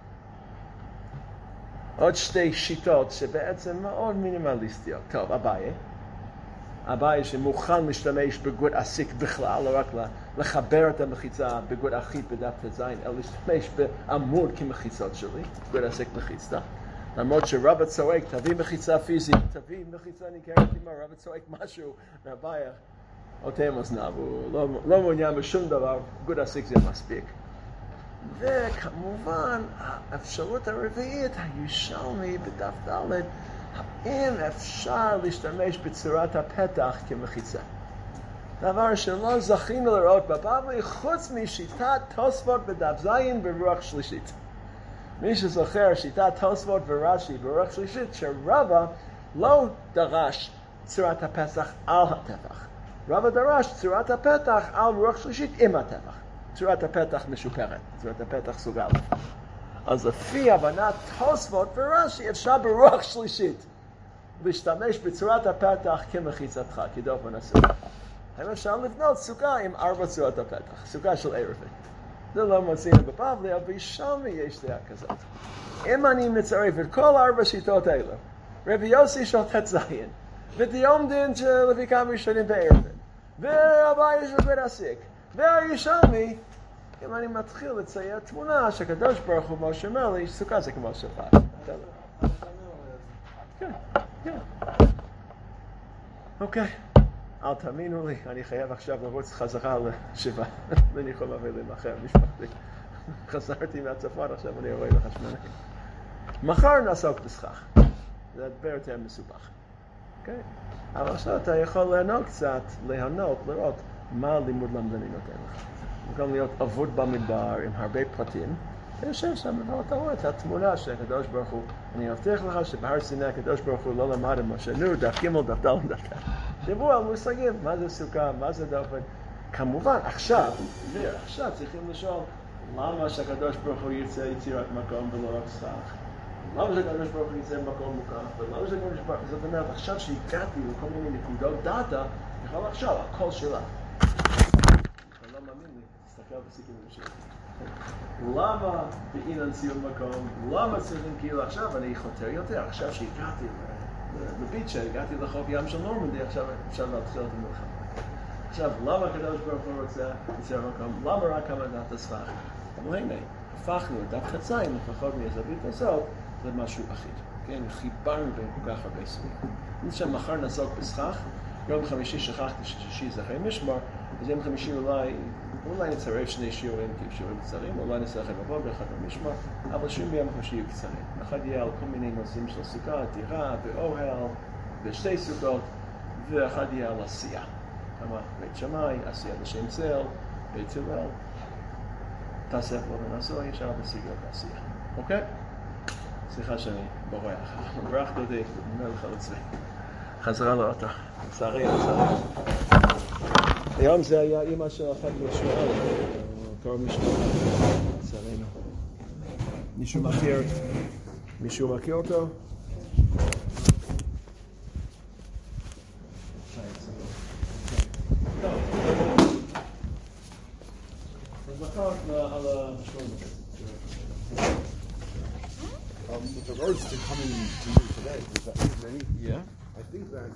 עוד שתי שיטות שבעצם מאוד מינימליסטיות. טוב, אביי. אביי שמוכן להשתמש בגוד עסיק בכלל, לא רק לחבר את המחיצה בגוד אחיד בדף תזין, אלא להשתמש בעמוד כמחיצות שלי, גוד עסיק מחיצה. למרות שרבא צועק, תביא מחיצה פיזית, תביא מחיצה ניכרת עם הרבא צועק משהו, ואביי אותם אוזניו, הוא לא, לא מעוניין בשום דבר, גוד עסיק זה מספיק. וכמובן, האפשרות הרביעית, הירושלמי בדף ד', האם אפשר להשתמש בצורת הפתח כמחיצה? דבר שלא זכינו לראות בבבלי, חוץ משיטת תוספות בדף זין ברוח שלישית. מי שזוכר שיטת תוספות ורש"י ברוח שלישית, שרבא לא דרש צורת הפסח על הטפח. רבא דרש צורת הפתח על רוח שלישית עם הטפח. צורת הפתח משופרת, צורת הפתח סוג א'. אז לפי הבנת תוספות ורש"י אפשר ברוח שלישית להשתמש בצורת הפתח כמחיצתך, כדופן הסוכה. האם אפשר לבנות סוכה עם ארבע צורת הפתח, סוכה של ערבים. זה לא מוצאים בבבלי, אבל בישלמי יש דעה כזאת. אם אני מצרף את כל ארבע שיטות האלה, רבי יוסי של ט"ז, ודיום דין שלפי כמה ראשונים בערבים, והבית של בית הסיק, והישלמי, אם אני מתחיל לצייר תמונה שהקדוש ברוך הוא משה אומר לי, סוכה זה כמו שפעת. כן, כן. אוקיי. אל תאמינו לי, אני חייב עכשיו לרוץ חזרה לשבעה, לניחום אבלים אחר, משפחתי. חזרתי מהצפון, עכשיו אני רואה בחשמונאים. מחר נעסוק בסכך. זה דבר יותר מסובך. אוקיי? אבל עכשיו אתה יכול ליהנות קצת, ליהנות, לראות מה הלימוד למדני נותן לך. במקום להיות אבוד במדבר עם הרבה פרטים, אתה יושב שם ואתה רואה את התמונה של הקדוש ברוך הוא. אני מבטיח לך שבהר סיני הקדוש ברוך הוא לא למד עם משה, נו, דף ג' דף ד' דף ד'. דיברו על מושגים, מה זה סוכה, מה זה דופן. כמובן, עכשיו, עכשיו צריכים לשאול, למה שהקדוש ברוך הוא ירצה יצירת מקום ולא רק סכך? למה שהקדוש ברוך הוא ירצה מקום מוקף? ולמה שהקדוש ברוך הוא... זאת אומרת, עכשיו שהגעתי לכל מיני נקודות דאטה, אני יכול לחשוב, הכל שלה. אתה לא מאמין לי, תסתכל בסיכום ראשון. למה בעניין סיום מקום? למה צריכים כאילו עכשיו אני חותר יותר? עכשיו שהגעתי לביצ'ה, הגעתי לחוף ים של נורמנדי, עכשיו אפשר להתחיל את המלחמה. עכשיו, למה הקדוש ברוך הוא רוצה יצירת מקום? למה רק עמדת הסכך? אבל הנה, הפכנו את דף חציים, לפחות מהזווית הזאת, למשהו אחיד. כן, חיברנו בין כל כך הרבה סוגים. אני חושב שמחר נעסוק בסכך, יום חמישי שכחתי ששישי זה אחרי משמר, אז יום חמישי אולי, אולי נצרף שני שיעורים כשיעורים קצרים, אולי נעשה לכם בבוקר, אחד במשמר, אבל שום ביום חמישי יהיו קצרים. אחד יהיה על כל מיני נושאים של סוכה, דירה ואוהל, ושתי סוכות, ואחד יהיה על עשייה. כמה בית שמאי, עשייה לשם צל, בית הלל, תאסף לו ונעשו, ישר בסגיות העשייה. אוקיי? סליחה שאני בורח. ברח דודי, אני אומר לך לצבי. חזרה לאוטו. לצערי, לצערי. היום זה היה אמא של אחד משמעל, קרוב משמעל. לצערינו. מישהו מכיר? מישהו מכיר אותו? Um, with regards to coming to you today, was that evening? Yeah. I think that